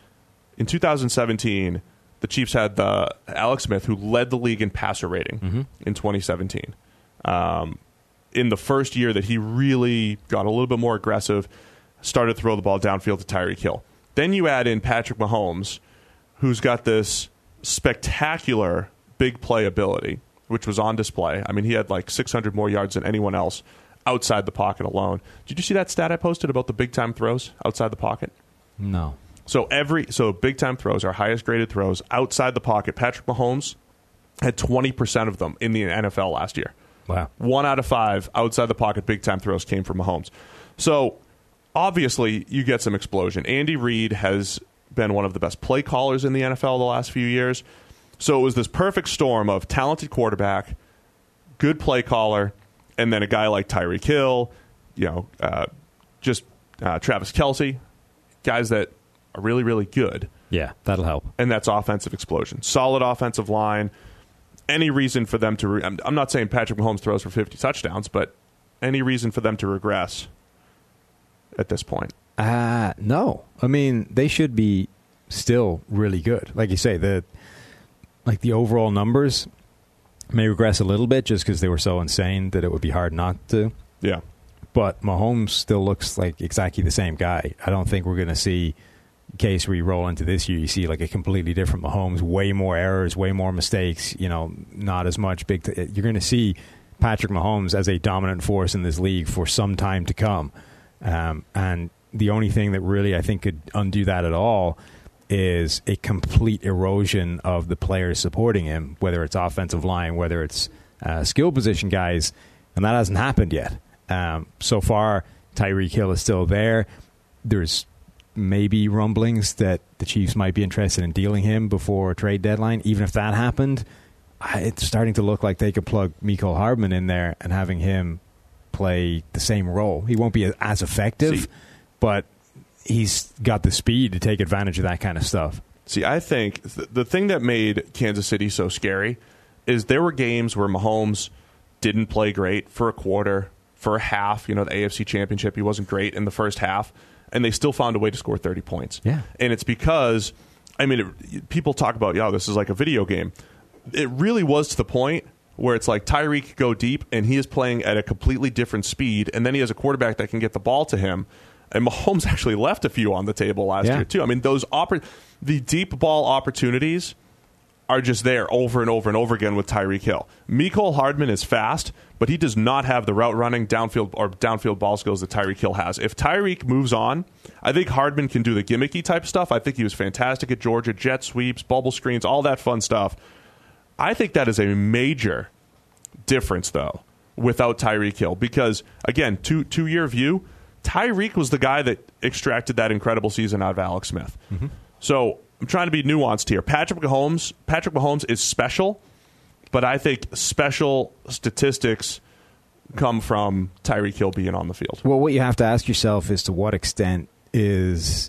in two thousand seventeen, the Chiefs had the Alex Smith, who led the league in passer rating mm-hmm. in twenty seventeen. Um, in the first year that he really got a little bit more aggressive, started to throw the ball downfield to Tyreek Hill. Then you add in Patrick Mahomes, who's got this spectacular big play ability, which was on display. I mean, he had like six hundred more yards than anyone else outside the pocket alone. Did you see that stat I posted about the big-time throws outside the pocket? No. So every so big-time throws, our highest-graded throws outside the pocket, Patrick Mahomes had twenty percent of them in the N F L last year. Wow. One out of five outside the pocket big-time throws came from Mahomes. So obviously, you get some explosion. Andy Reid has been one of the best play callers in the N F L the last few years. So it was this perfect storm of talented quarterback, good play caller, and then a guy like Tyreek Hill, you know, uh, just uh, Travis Kelce, guys that are really, really good. Yeah, that'll help. And that's offensive explosion. Solid offensive line. Any reason for them to... Re- I'm, I'm not saying Patrick Mahomes throws for fifty touchdowns, but any reason for them to regress at this point? Uh, no. I mean, they should be still really good. Like you say, the like the overall numbers may regress a little bit just because they were so insane that it would be hard not to. Yeah. But Mahomes still looks like exactly the same guy. I don't think we're going to see, in case we roll into this year, you see like a completely different Mahomes, way more errors, way more mistakes, you know, not as much big. T- you're going to see Patrick Mahomes as a dominant force in this league for some time to come. Um, and the only thing that really I think could undo that at all is a complete erosion of the players supporting him, whether it's offensive line, whether it's uh, skill position guys, and that hasn't happened yet. Um, so far, Tyreek Hill is still there. There's maybe rumblings that the Chiefs might be interested in dealing him before trade deadline. Even if that happened, it's starting to look like they could plug Mecole Hardman in there and having him play the same role. He won't be as effective, See, but he's got the speed to take advantage of that kind of stuff. See, I think th- the thing that made Kansas City so scary is there were games where Mahomes didn't play great for a quarter, for a half. You know, the A F C Championship, he wasn't great in the first half, and they still found a way to score thirty points. Yeah. And it's because, I mean, it, people talk about, yeah, this is like a video game. It really was to the point where it's like Tyreek could go deep, and he is playing at a completely different speed, and then he has a quarterback that can get the ball to him. And Mahomes actually left a few on the table last yeah. year, too. I mean, those oppor- the deep ball opportunities are just there over and over and over again with Tyreek Hill. Mecole Hardman is fast, but he does not have the route running downfield or downfield ball skills that Tyreek Hill has. If Tyreek moves on, I think Hardman can do the gimmicky type stuff. I think he was fantastic at Georgia, jet sweeps, bubble screens, all that fun stuff. I think that is a major difference, though, without Tyreek Hill. Because, again, two, two-year view, Tyreek was the guy that extracted that incredible season out of Alex Smith. Mm-hmm. So I'm trying to be nuanced here. Patrick Mahomes, Patrick Mahomes is special, but I think special statistics come from Tyreek Hill being on the field. Well, what you have to ask yourself is to what extent is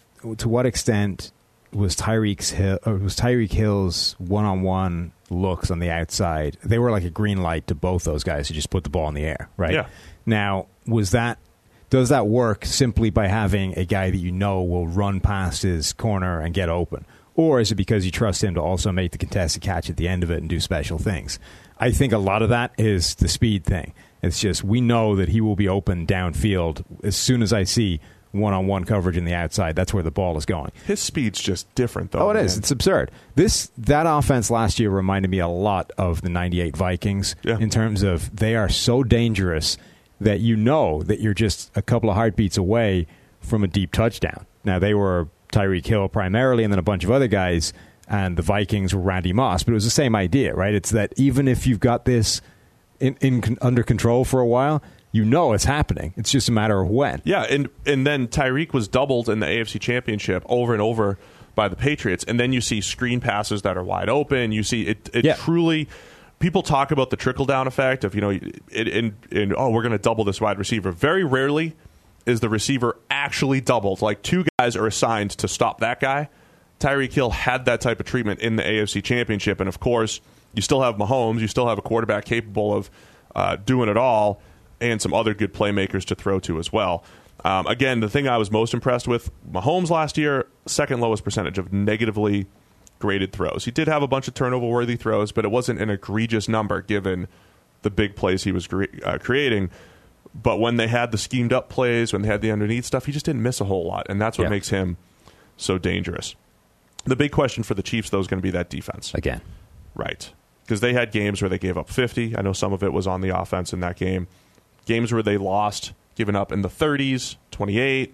to what extent was Tyreek's Hill, or was Tyreek Hill's one-on-one looks on the outside? They were like a green light to both those guys who just put the ball in the air, right? Yeah. Now, was that does that work simply by having a guy that you know will run past his corner and get open? Or is it because you trust him to also make the contested catch at the end of it and do special things? I think a lot of that is the speed thing. It's just we know that he will be open downfield as soon as I see one-on-one coverage in the outside. That's where the ball is going. His speed's just different, though. Oh, it man. is. It's absurd. This that offense last year reminded me a lot of the ninety-eight Vikings yeah. in terms of they are so dangerous that you know that you're just a couple of heartbeats away from a deep touchdown. Now, they were Tyreek Hill primarily and then a bunch of other guys, and the Vikings were Randy Moss. But it was the same idea, right? It's that even if you've got this in, in under control for a while, you know it's happening. It's just a matter of when. Yeah, and and then Tyreek was doubled in the A F C Championship over and over by the Patriots, and then you see screen passes that are wide open. You see it, it yeah. truly... People talk about the trickle-down effect of, you know, in, in, in oh, we're going to double this wide receiver. Very rarely is the receiver actually doubled. Like, two guys are assigned to stop that guy. Tyreek Hill had that type of treatment in the A F C Championship, and of course, you still have Mahomes. You still have a quarterback capable of uh, doing it all, and some other good playmakers to throw to as well. Um, again, the thing I was most impressed with, Mahomes last year, second lowest percentage of negatively graded throws. He did have a bunch of turnover-worthy throws, but it wasn't an egregious number given the big plays he was cre- uh, creating. But when they had the schemed-up plays, when they had the underneath stuff, he just didn't miss a whole lot, and that's what yeah. makes him so dangerous. The big question for the Chiefs, though, is going to be that defense. Again. Right. Because they had games where they gave up fifty. I know some of it was on the offense in that game. Games where they lost, giving up in the thirties, twenty-eight.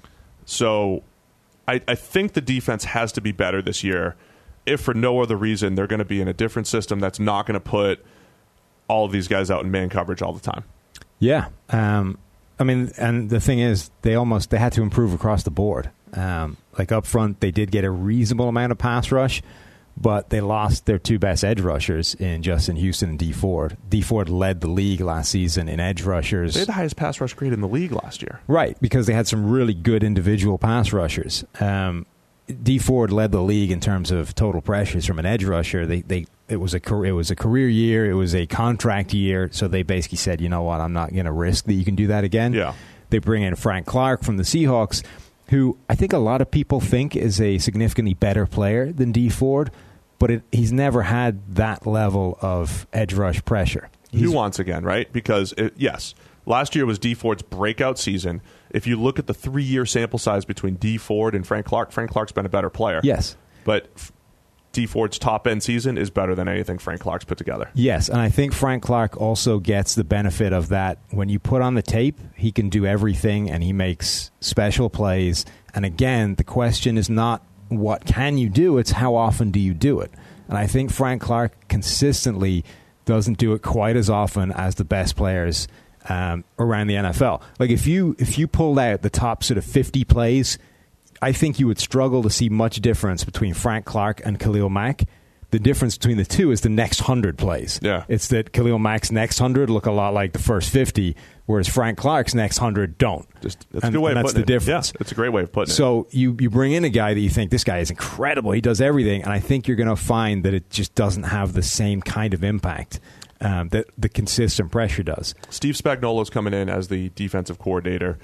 So I, I think the defense has to be better this year. If for no other reason, they're going to be in a different system that's not going to put all of these guys out in man coverage all the time. Yeah. Um, I mean, and the thing is, they almost they had to improve across the board. Um, like up front, they did get a reasonable amount of pass rush, but they lost their two best edge rushers in Justin Houston and Dee Ford. Dee Ford led the league last season in edge rushers. They had the highest pass rush grade in the league last year. Right, because they had some really good individual pass rushers. Um, Dee Ford led the league in terms of total pressures from an edge rusher. They they it was a it was a career year. It was a contract year. So they basically said, you know what, I'm not going to risk that you can do that again. Yeah. They bring in Frank Clark from the Seahawks, who I think a lot of people think is a significantly better player than Dee Ford, but it, he's never had that level of edge rush pressure. He's, Nuance again, right? Because, it, yes, last year was Dee Ford's breakout season. If you look at the three-year sample size between Dee Ford and Frank Clark, Frank Clark's been a better player. Yes. But Dee Ford's top-end season is better than anything Frank Clark's put together. Yes, and I think Frank Clark also gets the benefit of that. When you put on the tape, he can do everything, and he makes special plays. And again, the question is not what can you do, it's how often do you do it. And I think Frank Clark consistently doesn't do it quite as often as the best players um, around the N F L. Like if you if you pulled out the top sort of fifty plays, I think you would struggle to see much difference between Frank Clark and Khalil Mack. The difference between the two is the next hundred plays. Yeah. It's that Khalil Mack's next hundred look a lot like the first fifty, whereas Frank Clark's next hundred don't. Just, that's and, a good way and of that's putting the it. difference. Yeah, it's a great way of putting it. So you, you bring in a guy that you think, this guy is incredible, he does everything, and I think you're going to find that it just doesn't have the same kind of impact um, that the consistent pressure does. Steve Spagnuolo's coming in as the defensive coordinator.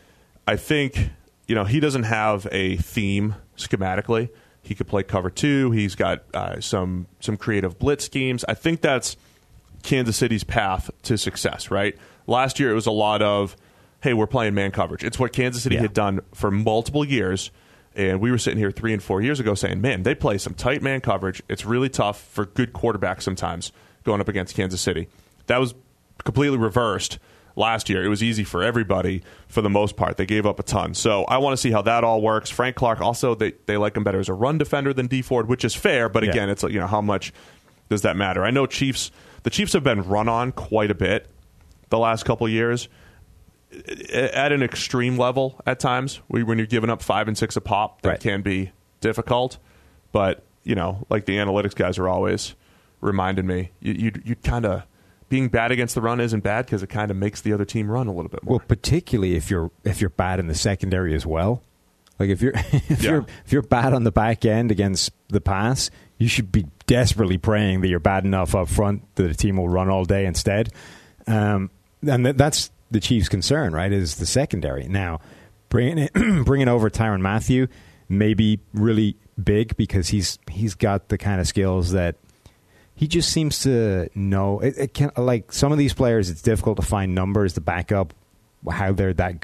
I think, you know, he doesn't have a theme schematically. He could play cover two. He's got uh, some some creative blitz schemes. I think that's Kansas City's path to success, right? Last year it was a lot of, hey, we're playing man coverage. It's what Kansas City yeah. had done for multiple years. And we were sitting here three and four years ago saying, man, they play some tight man coverage. It's really tough for good quarterbacks sometimes going up against Kansas City. That was completely reversed last year. It was easy for everybody for the most part. They gave up a ton. So I want to see how that all works. Frank Clark, also, they, they like him better as a run defender than Dee Ford, which is fair. But again, yeah. it's like, you know, how much does that matter? I know Chiefs, the Chiefs have been run on quite a bit the last couple of years at an extreme level at times. When you're giving up five and six a pop, that right. can be difficult. But, you know, like the analytics guys are always reminding me, you, you, you kind of, being bad against the run isn't bad because it kind of makes the other team run a little bit more. Well, particularly if you're if you're bad in the secondary as well. Like if you're if yeah. you're if you're bad on the back end against the pass, you should be desperately praying that you're bad enough up front that the team will run all day instead. Um, and th- that's the Chiefs' concern, right? Is the secondary. Now, bringing it, bringing over Tyrann Mathieu may be really big because he's he's got the kind of skills that. He just seems to know. It, it can, like some of these players, it's difficult to find numbers to back up how they're that good.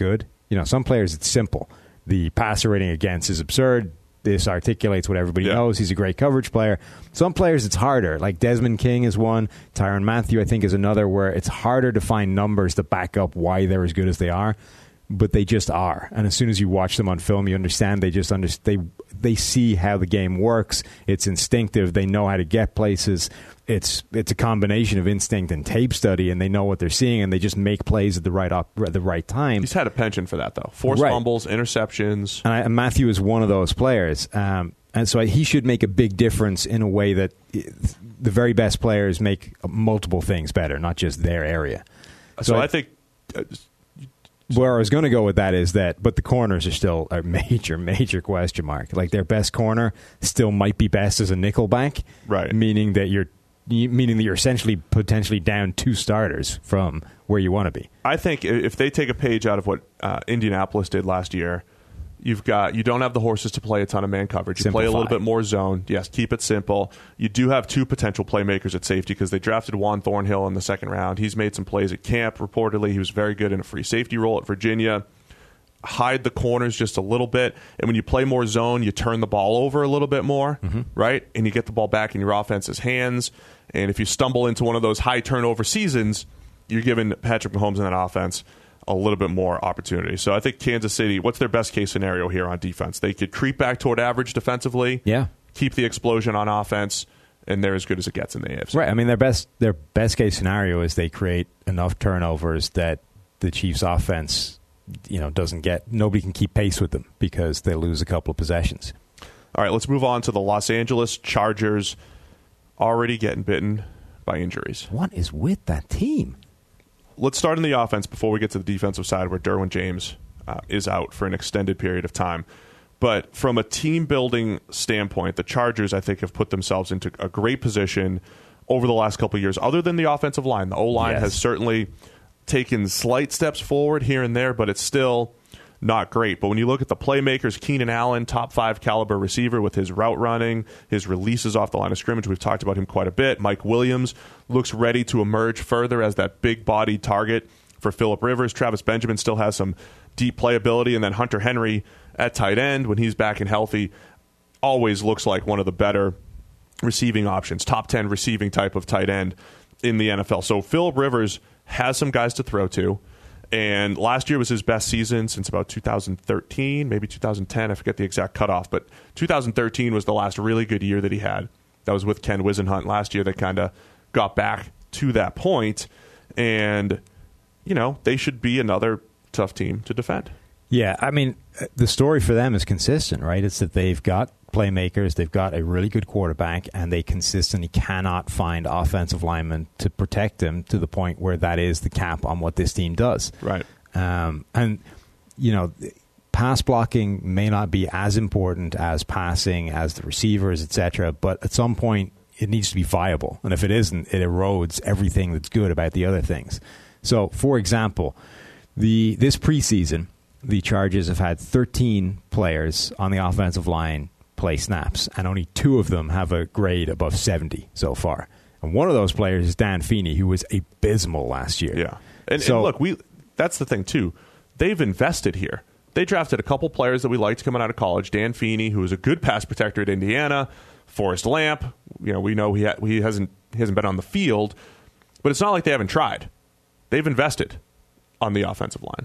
You know, some players it's simple. The passer rating against is absurd. This articulates what everybody yeah. knows. He's a great coverage player. Some players it's harder. Like Desmond King is one. Tyrann Mathieu, I think, is another where it's harder to find numbers to back up why they're as good as they are. But they just are. And as soon as you watch them on film, you understand they just under, they they see how the game works. It's instinctive. They know how to get places. It's it's a combination of instinct and tape study, and they know what they're seeing, and they just make plays at the right op, at the right time. He's had a penchant for that, though. Forced right. fumbles, interceptions. And, I, and Matthew is one of those players. Um, and so he should make a big difference in a way that the very best players make multiple things better, not just their area. So, so I, I think... Uh, Where I was going to go with that is that, but the corners are still a major, major question mark. Like their best corner still might be best as a nickelback, right? Meaning that you're, meaning that you're essentially potentially down two starters from where you want to be. I think if they take a page out of what uh, Indianapolis did last year, you've got you don't have the horses to play a ton of man coverage. You Simplify. Play a little bit more zone. Yes, keep it simple. You do have two potential playmakers at safety because they drafted Juan Thornhill in the second round. He's made some plays at camp, reportedly. He was very good in a free safety role at Virginia. Hide the corners just a little bit. And when you play more zone, you turn the ball over a little bit more, mm-hmm. right? And you get the ball back in your offense's hands. And if you stumble into one of those high turnover seasons, you're giving Patrick Mahomes in that offense a little bit more opportunity. So I think Kansas City, what's their best case scenario here on defense? They could creep back toward average defensively, yeah, keep the explosion on offense, and they're as good as it gets in the A F C. Right. I mean, their best their best case scenario is they create enough turnovers that the Chiefs' offense, you know, doesn't get nobody can keep pace with them because they lose a couple of possessions. All right, let's move on to the Los Angeles Chargers, already getting bitten by injuries. What is with that team? Let's start in the offense before we get to the defensive side where Derwin James uh, is out for an extended period of time. But from a team-building standpoint, the Chargers, I think, have put themselves into a great position over the last couple of years, other than the offensive line. The O-line yes. has certainly taken slight steps forward here and there, but it's still not great. But when you look at the playmakers, Keenan Allen, top five caliber receiver with his route running, his releases off the line of scrimmage, we've talked about him quite a bit. Mike Williams looks ready to emerge further as that big-bodied target for Phillip Rivers. Travis Benjamin still has some deep playability, and then Hunter Henry at tight end, when he's back and healthy, always looks like one of the better receiving options, top ten receiving type of tight end in the N F L. So Phillip Rivers has some guys to throw to. And last year was his best season since about two thousand thirteen, maybe two thousand ten. I forget the exact cutoff, but two thousand thirteen was the last really good year that he had. That was with Ken Wisenhunt last year. They kind of got back to that point. And, you know, they should be another tough team to defend. Yeah, I mean, the story for them is consistent, right? It's that they've got playmakers, they've got a really good quarterback, and they consistently cannot find offensive linemen to protect them to the point where that is the cap on what this team does. Right. Um, and, you know, pass blocking may not be as important as passing, as the receivers, et cetera, but at some point it needs to be viable. And if it isn't, it erodes everything that's good about the other things. So, for example, the this preseason, the Chargers have had thirteen players on the offensive line play snaps, and only two of them have a grade above seventy so far. And one of those players is Dan Feeney, who was abysmal last year. Yeah. And, so, and look, we that's the thing, too. They've invested here. They drafted a couple players that we liked coming out of college. Dan Feeney, who was a good pass protector at Indiana. Forrest Lamp, you know, we know he, ha- he hasn't he hasn't been on the field, but it's not like they haven't tried. They've invested on the offensive line.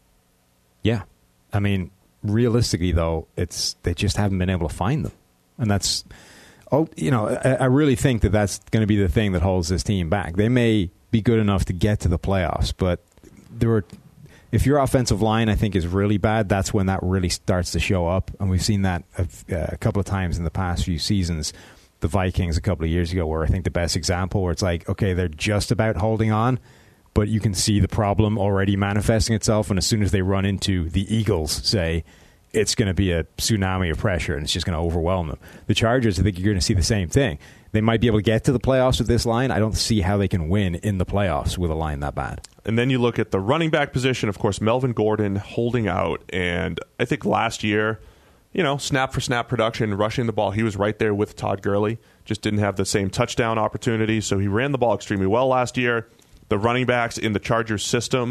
Yeah. I mean, realistically, though, it's they just haven't been able to find them. And that's, oh, you know, I, I really think that that's going to be the thing that holds this team back. They may be good enough to get to the playoffs, but there were, if your offensive line, I think, is really bad, that's when that really starts to show up. And we've seen that a, a couple of times in the past few seasons. The Vikings a couple of years ago were, I think, the best example where it's like, okay, they're just about holding on, but you can see the problem already manifesting itself. And as soon as they run into the Eagles, say, it's going to be a tsunami of pressure and it's just going to overwhelm them. The Chargers, I think you're going to see the same thing. They might be able to get to the playoffs with this line. I don't see how they can win in the playoffs with a line that bad. And then you look at the running back position, of course, Melvin Gordon holding out. And I think last year, you know, snap for snap production, rushing the ball, he was right there with Todd Gurley. Just didn't have the same touchdown opportunity. So he ran the ball extremely well last year. The running backs in the Chargers system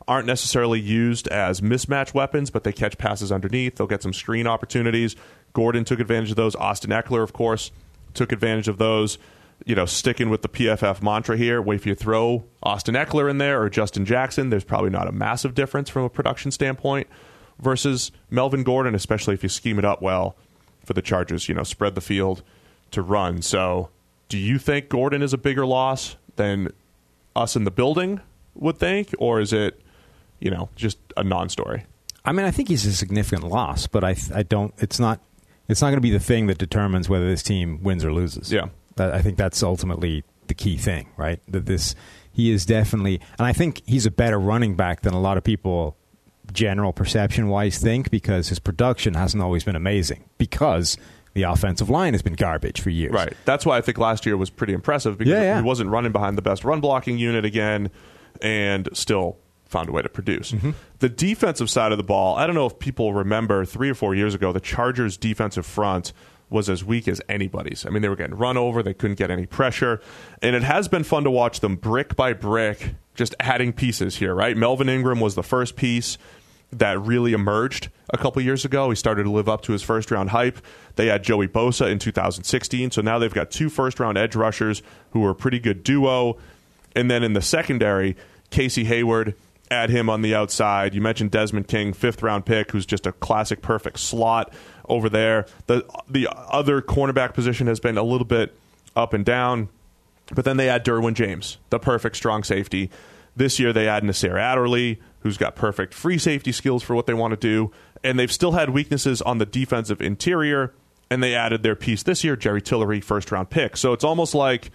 aren't necessarily used as mismatch weapons, but they catch passes underneath. They'll get some screen opportunities. Gordon took advantage of those. Austin Eckler, of course, took advantage of those. You know, sticking with the P F F mantra here, wait if you throw Austin Eckler in there or Justin Jackson, there's probably not a massive difference from a production standpoint versus Melvin Gordon, especially if you scheme it up well for the Chargers, you know, spread the field to run. So do you think Gordon is a bigger loss than us in the building would think, or is it, you know, just a non-story? I mean, I think he's a significant loss, but I I don't. It's not. It's not going to be the thing that determines whether this team wins or loses. Yeah, I think that's ultimately the key thing, right? That this he is definitely, and I think he's a better running back than a lot of people, general perception wise, think, because his production hasn't always been amazing because the offensive line has been garbage for years. Right. That's why I think last year was pretty impressive because yeah, yeah. he wasn't running behind the best run blocking unit again, and still found a way to produce. Mm-hmm. The defensive side of the ball, I don't know if people remember three or four years ago, the Chargers' defensive front was as weak as anybody's. I mean, they were getting run over. They couldn't get any pressure. And it has been fun to watch them brick by brick, just adding pieces here, right? Melvin Ingram was the first piece that really emerged a couple years ago. He started to live up to his first-round hype. They had Joey Bosa in two thousand sixteen, so now they've got two first-round edge rushers who are a pretty good duo. And then in the secondary, Casey Hayward, add him on the outside. You mentioned Desmond King, fifth-round pick, who's just a classic perfect slot over there. The the other cornerback position has been a little bit up and down, but then they add Derwin James, the perfect strong safety. This year they add Nasir Adderley, who's got perfect free safety skills for what they want to do, and they've still had weaknesses on the defensive interior, and they added their piece this year, Jerry Tillery, first-round pick. So it's almost like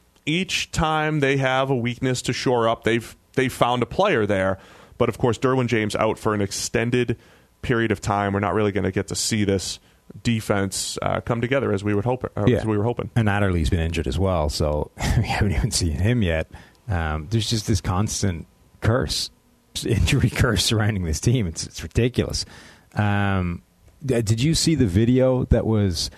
each time they have a weakness to shore up, they've they found a player there. But, of course, Derwin James out for an extended period of time. We're not really going to get to see this defense uh, come together as we would hope. Uh, yeah. as we were hoping. And Adderley's been injured as well, so we haven't even seen him yet. Um, there's just this constant curse, injury curse surrounding this team. It's, it's ridiculous. Um, did you see the video that was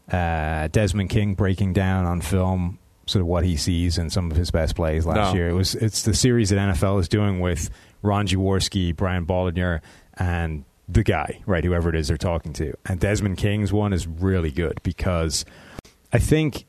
uh, Desmond King breaking down on film sort of what he sees in some of his best plays last no. year? It was it's the series that N F L is doing with Ron Jaworski, Brian Bollinger, and the guy, right, whoever it is they're talking to. And Desmond King's one is really good because I think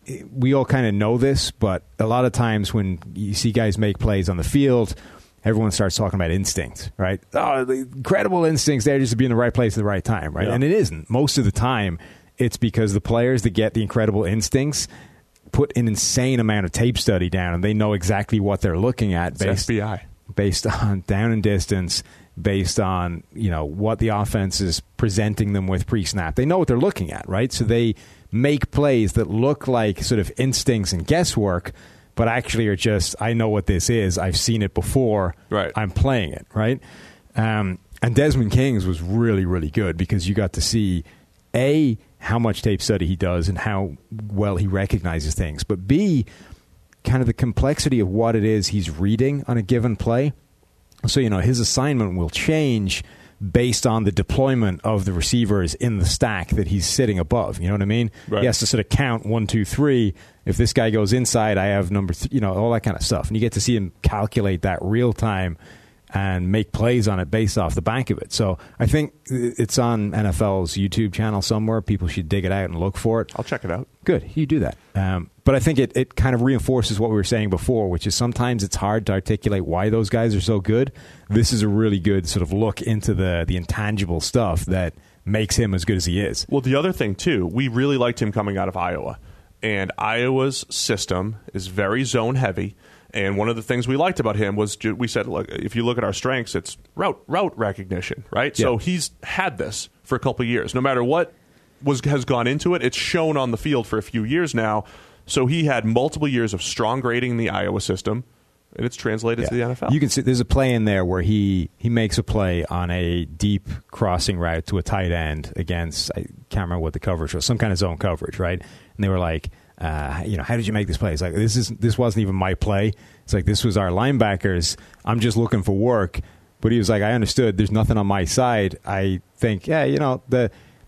we all kind of know this, but a lot of times when you see guys make plays on the field, everyone starts talking about instinct, right? Oh, the incredible instincts there just to be in the right place at the right time, right? Yeah. And it isn't. Most of the time, it's because the players that get the incredible instincts put an insane amount of tape study down, and they know exactly what they're looking at It's based, F B I. based on down and distance, based on, you know, what the offense is presenting them with pre-snap. They know what they're looking at, right? So they make plays that look like sort of instincts and guesswork, but actually are just, I know what this is. I've seen it before. Right. I'm playing it, right? Um, and Desmond King's was really, really good because you got to see, A, how much tape study he does and how well he recognizes things, but B, kind of the complexity of what it is he's reading on a given play. So, you know, his assignment will change based on the deployment of the receivers in the stack that he's sitting above. You know what I mean? Right. He has to sort of count one, two, three. If this guy goes inside, I have number three, you know, all that kind of stuff. And you get to see him calculate that real time and make plays on it based off the back of it. So I think it's on N F L's YouTube channel somewhere. People should dig it out and look for it. I'll check it out. Good. You do that. Um, but I think it, it kind of reinforces what we were saying before, which is sometimes it's hard to articulate why those guys are so good. This is a really good sort of look into the, the intangible stuff that makes him as good as he is. Well, the other thing, too, we really liked him coming out of Iowa. And Iowa's system is very zone-heavy. And one of the things we liked about him was we said, look, if you look at our strengths, it's route route recognition, right? Yeah. So he's had this for a couple of years. No matter what was has gone into it, it's shown on the field for a few years now. So he had multiple years of strong grading in the Iowa system, and it's translated Yeah. to the N F L. You can see there's a play in there where he, he makes a play on a deep crossing route to a tight end against, I can't remember what the coverage was, some kind of zone coverage, right? And they were like, Uh, you know, how did you make this play? It's like, this is this wasn't even my play. It's like, this was our linebackers. I'm just looking for work. But he was like, I understood. There's nothing on my side. I think, yeah, you know, the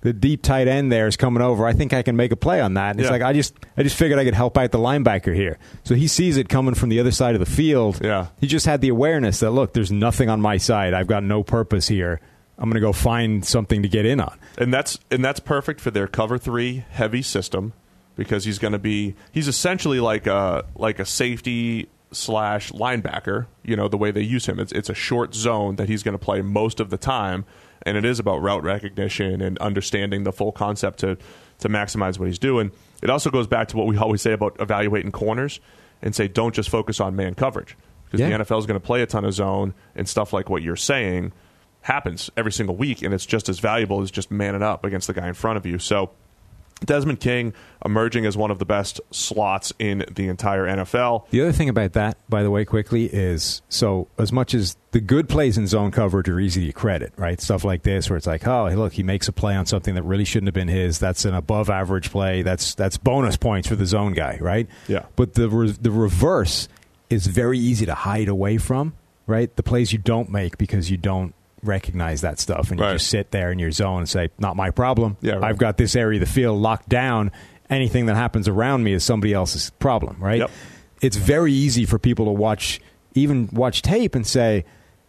the deep tight end there is coming over. I think I can make a play on that. And yeah. It's like, I just I just figured I could help out the linebacker here. So he sees it coming from the other side of the field. Yeah. He just had the awareness that, look, there's nothing on my side. I've got no purpose here. I'm going to go find something to get in on. And that's and that's perfect for their cover three heavy system, because he's going to be he's essentially like a like a safety slash linebacker. You know, the way they use him, it's it's a short zone that he's going to play most of the time, and it is about route recognition and understanding the full concept to to maximize what he's doing. It also goes back to what we always say about evaluating corners and say, don't just focus on man coverage, because yeah. the N F L is going to play a ton of zone, and stuff like what you're saying happens every single week, and it's just as valuable as just manning up against the guy in front of you. So Desmond King emerging as one of the best slots in the entire N F L. The other thing about that, by the way, quickly, is so as much as the good plays in zone coverage are easy to credit, right? Stuff like this where it's like, oh, hey, look, he makes a play on something that really shouldn't have been his. That's an above-average play. That's that's bonus points for the zone guy, right? Yeah. But the re- the reverse is very easy to hide away from, right? The plays you don't make because you don't recognize that stuff, and you right. just sit there in your zone and say, not my problem. Yeah, right. I've got this area of the field locked down. Anything that happens around me is somebody else's problem, right? Yep. It's very easy for people to watch, even watch tape and say,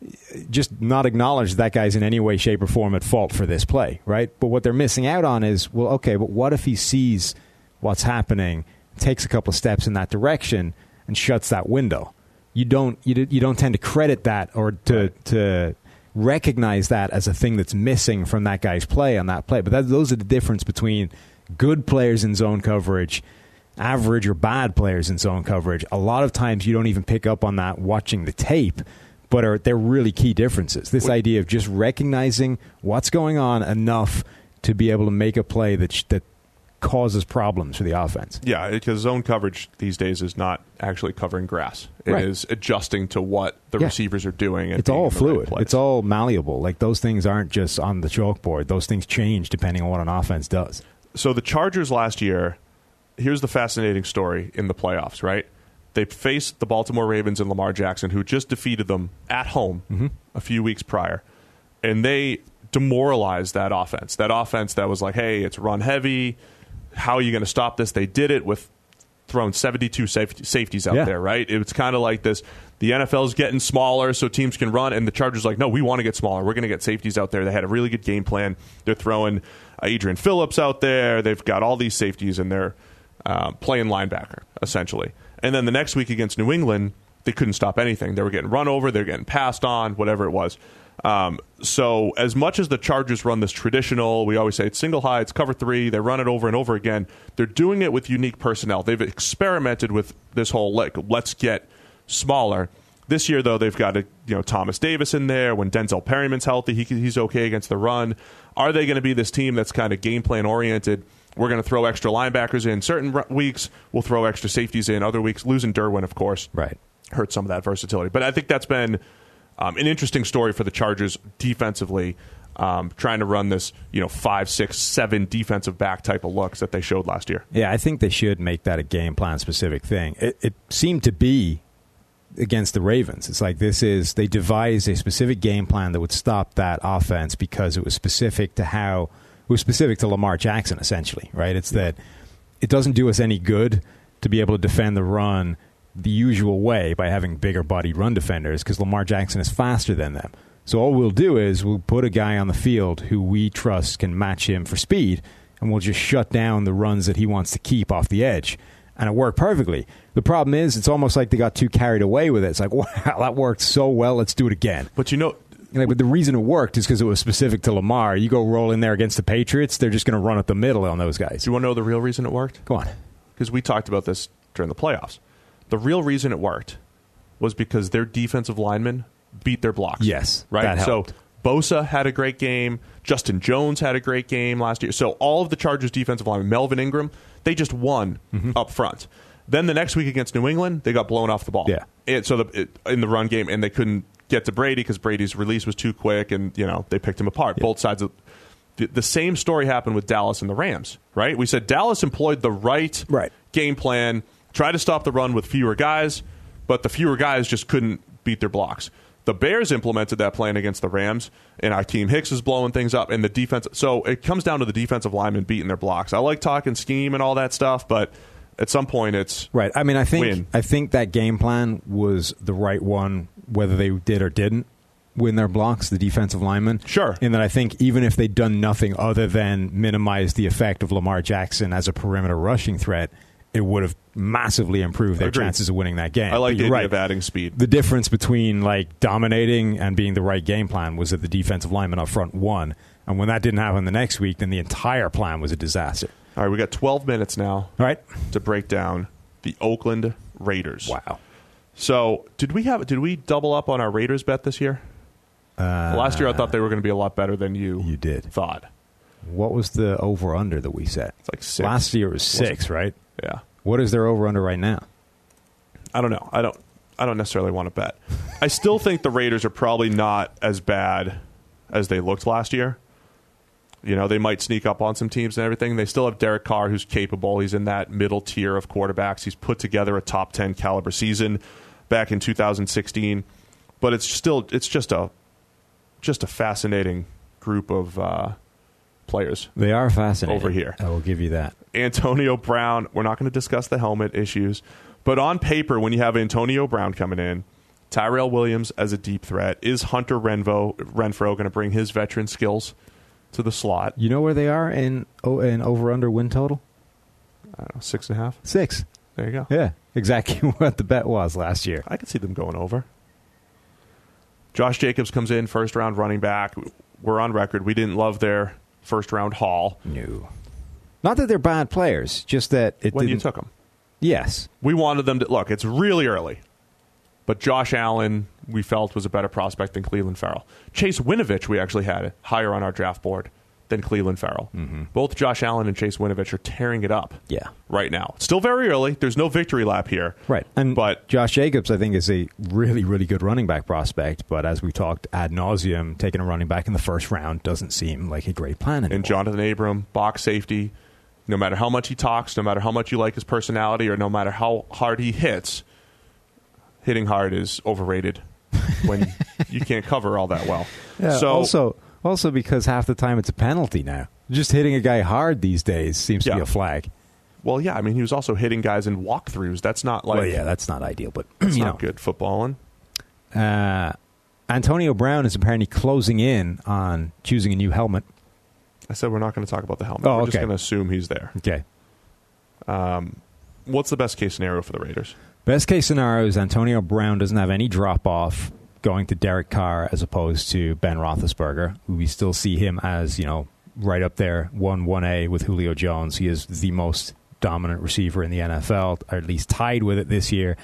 just not acknowledge that guy's in any way, shape, or form at fault for this play, right? But what they're missing out on is, well, okay, but what if he sees what's happening, takes a couple of steps in that direction, and shuts that window? You don't you, you don't tend to credit that or to right. to recognize that as a thing that's missing from that guy's play on that play. But that, those are the difference between good players in zone coverage, average or bad players in zone coverage. A lot of times you don't even pick up on that watching the tape, but are they're really key differences. This what? idea of just recognizing what's going on enough to be able to make a play that sh- that causes problems for the offense. Yeah, because zone coverage these days is not actually covering grass. It right. is adjusting to what the yeah. receivers are doing. And it's all fluid. Right, it's all malleable. Like, those things aren't just on the chalkboard. Those things change depending on what an offense does. So the Chargers last year, here's the fascinating story in the playoffs, right? They faced the Baltimore Ravens and Lamar Jackson, who just defeated them at home mm-hmm. a few weeks prior. And they demoralized that offense. That offense that was like, hey, it's run heavy. How are you going to stop this? They did it with throwing seventy-two safety, safeties out yeah. there, right? It was kind of like this. The N F L is getting smaller so teams can run, and the Chargers are like, no, we want to get smaller. We're going to get safeties out there. They had a really good game plan. They're throwing uh, Adrian Phillips out there. They've got all these safeties, and they're uh, playing linebacker, essentially. And then the next week against New England, they couldn't stop anything. They were getting run over. They were getting passed on, whatever it was. Um, so as much as the Chargers run this traditional, we always say it's single high, it's cover three, they run it over and over again, they're doing it with unique personnel. They've experimented with this whole, like, let's get smaller. This year, though, they've got a, you know, Thomas Davis in there. When Denzel Perryman's healthy, he, he's okay against the run. Are they going to be this team that's kind of game plan oriented? We're going to throw extra linebackers in. Certain r- weeks, we'll throw extra safeties in. Other weeks, losing Derwin, of course, right, hurt some of that versatility. But I think that's been Um, an interesting story for the Chargers defensively, um, trying to run this, you know, five, six, seven defensive back type of looks that they showed last year. Yeah, I think they should make that a game plan specific thing. It, it seemed to be against the Ravens. It's like this is they devised a specific game plan that would stop that offense because it was specific to how it was specific to Lamar Jackson, essentially, right? It's that it doesn't do us any good to be able to defend the run the usual way by having bigger bodied run defenders because Lamar Jackson is faster than them. So all we'll do is we'll put a guy on the field who we trust can match him for speed, and we'll just shut down the runs that he wants to keep off the edge. And it worked perfectly. The problem is it's almost like they got too carried away with it. It's like, wow, that worked so well, let's do it again. But you know... Like, but the reason it worked is because it was specific to Lamar. You go roll in there against the Patriots, they're just going to run up the middle on those guys. Do you want to know the real reason it worked? Go on. Because we talked about this during the playoffs. The real reason it worked was because their defensive linemen beat their blocks. Yes, right. That helped. So Bosa had a great game. Justin Jones had a great game last year. So all of the Chargers' defensive linemen, Melvin Ingram, they just won mm-hmm. up front. Then the next week against New England, they got blown off the ball. Yeah. And so the, it, in the run game, and they couldn't get to Brady because Brady's release was too quick, and you know they picked him apart. Yeah. Both sides of the, the same story happened with Dallas and the Rams. Right. We said Dallas employed the right, right. game plan. Try to stop the run with fewer guys, but the fewer guys just couldn't beat their blocks. The Bears implemented that plan against the Rams, and Akeem Hicks is blowing things up, and the defense. So it comes down to the defensive linemen beating their blocks. I like talking scheme and all that stuff, but at some point it's right. I mean, I think win. I think that game plan was the right one, whether they did or didn't win their blocks, the defensive linemen. Sure. And that I think even if they'd done nothing other than minimize the effect of Lamar Jackson as a perimeter rushing threat, it would have massively improved their Agreed. chances of winning that game. I like the idea right. of adding speed. The difference between like dominating and being the right game plan was that the defensive lineman up front won. And when that didn't happen the next week, then the entire plan was a disaster. All right, we got twelve minutes now All right. to break down the Oakland Raiders. Wow. So did we have did we double up on our Raiders bet this year? Uh, Last year I thought they were going to be a lot better than you, You did. thought. What was the over-under that we set? It's like six. Last year it was six, right? Yeah. What is their over-under right now? I don't know. I don't I don't necessarily want to bet. I still think the Raiders are probably not as bad as they looked last year. You know, they might sneak up on some teams and everything. They still have Derek Carr, who's capable. He's in that middle tier of quarterbacks. He's put together a top ten caliber season back in two thousand sixteen. But it's still it's just a just a fascinating group of uh, players. They are fascinating. Over here. I will give you that. Antonio Brown, we're not going to discuss the helmet issues, but on paper, when you have Antonio Brown coming in, Tyrell Williams as a deep threat, is Hunter Renfro, Renfro going to bring his veteran skills to the slot? You know where they are in oh, in over-under win total? I don't know, six and a half? Six. There you go. Yeah, exactly what the bet was last year. I could see them going over. Josh Jacobs comes in, first-round running back. We're on record. We didn't love their first-round haul. No. Not that they're bad players, just that it When didn't. you took them. Yes. We wanted them to... Look, it's really early. But Josh Allen, we felt, was a better prospect than Cleveland Farrell. Chase Winovich, we actually had higher on our draft board than Cleveland Farrell. Mm-hmm. Both Josh Allen and Chase Winovich are tearing it up Yeah. right now. Still very early. There's no victory lap here. Right. And But Josh Jacobs, I think, is a really, really good running back prospect. But as we talked ad nauseum, taking a running back in the first round doesn't seem like a great plan anymore. and Jonathan Abram, box safety, no matter how much he talks, no matter how much you like his personality, or no matter how hard he hits, hitting hard is overrated when you can't cover all that well. Yeah, so also, also because half the time it's a penalty now. Just hitting a guy hard these days seems to Yeah. be a flag. Well, yeah, I mean, he was also hitting guys in walkthroughs. That's not like Well, yeah, that's not ideal, but that's you not know. good footballing. Uh, Antonio Brown is apparently closing in on choosing a new helmet. I said we're not going to talk about the helmet. Oh, we're okay. just going to assume he's there. Okay. What's the best case scenario for the Raiders? Best case scenario is Antonio Brown doesn't have any drop off going to Derek Carr as opposed to Ben Roethlisberger. We still see him as, you know, right up there, one one A with Julio Jones. He is the most dominant receiver in the N F L, or at least tied with it this year.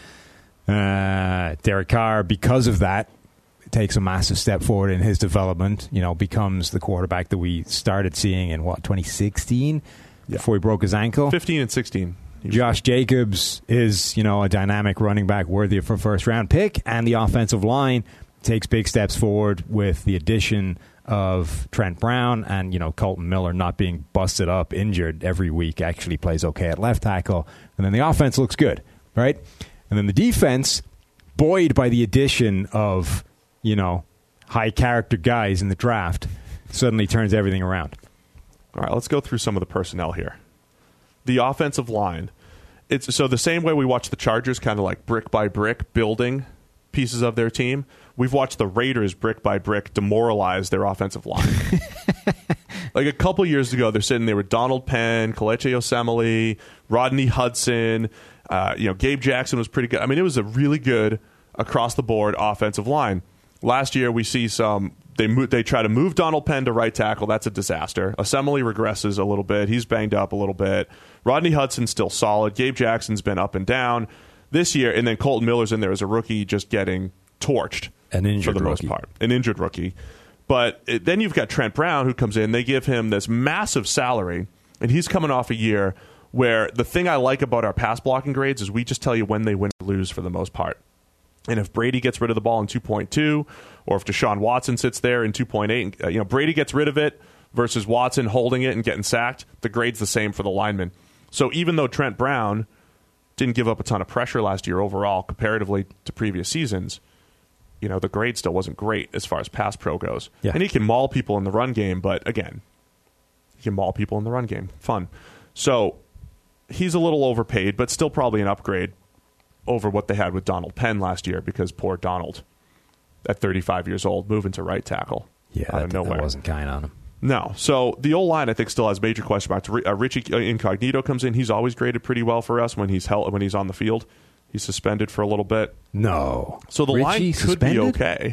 Uh, Derek Carr, because of that, takes a massive step forward in his development. You know, becomes the quarterback that we started seeing in what twenty sixteen Yeah. before he broke his ankle. fifteen and sixteen. He was- Josh Jacobs is, you know, a dynamic running back worthy of a first round pick, and the offensive line takes big steps forward with the addition of Trent Brown, and, you know, Colton Miller not being busted up, injured every week, actually plays okay at left tackle. And then the offense looks good, right? And then the defense, buoyed by the addition of, you know, high character guys in the draft, suddenly turns everything around. All right, let's go through some of the personnel here. The offensive line. It's so the same way we watch the Chargers kind of like brick by brick building pieces of their team. We've watched the Raiders brick by brick demoralize their offensive line. Like a couple years ago, they're sitting there with Donald Penn, Kelechi Osemele, Rodney Hudson. Uh, you know, Gabe Jackson was pretty good. I mean, it was a really good across the board offensive line. Last year, we see some. They move, they try to move Donald Penn to right tackle. That's a disaster. Osemele regresses a little bit. He's banged up a little bit. Rodney Hudson's still solid. Gabe Jackson's been up and down this year. And then Colton Miller's in there as a rookie just getting torched An injured for the rookie. most part. An injured rookie. But it, then you've got Trent Brown who comes in. They give him this massive salary. And he's coming off a year where the thing I like about our pass blocking grades is we just tell you when they win or lose for the most part. And if Brady gets rid of the ball in two point two, or if Deshaun Watson sits there in two point eight, uh, you know, Brady gets rid of it versus Watson holding it and getting sacked, the grade's the same for the lineman. So even though Trent Brown didn't give up a ton of pressure last year overall comparatively to previous seasons, you know, the grade still wasn't great as far as pass pro goes. Yeah. And he can maul people in the run game, but again, he can maul people in the run game. Fun. So he's a little overpaid, but still probably an upgrade over what they had with Donald Penn last year, because poor Donald, at thirty-five years old, moving to right tackle. Yeah, out of that, nowhere. that wasn't kind on him. No. So the O-line, I think, still has major question marks. Uh, Richie Incognito comes in. He's always graded pretty well for us when he's held, when he's on the field. He's suspended for a little bit. No. So the Richie line could suspended? be okay.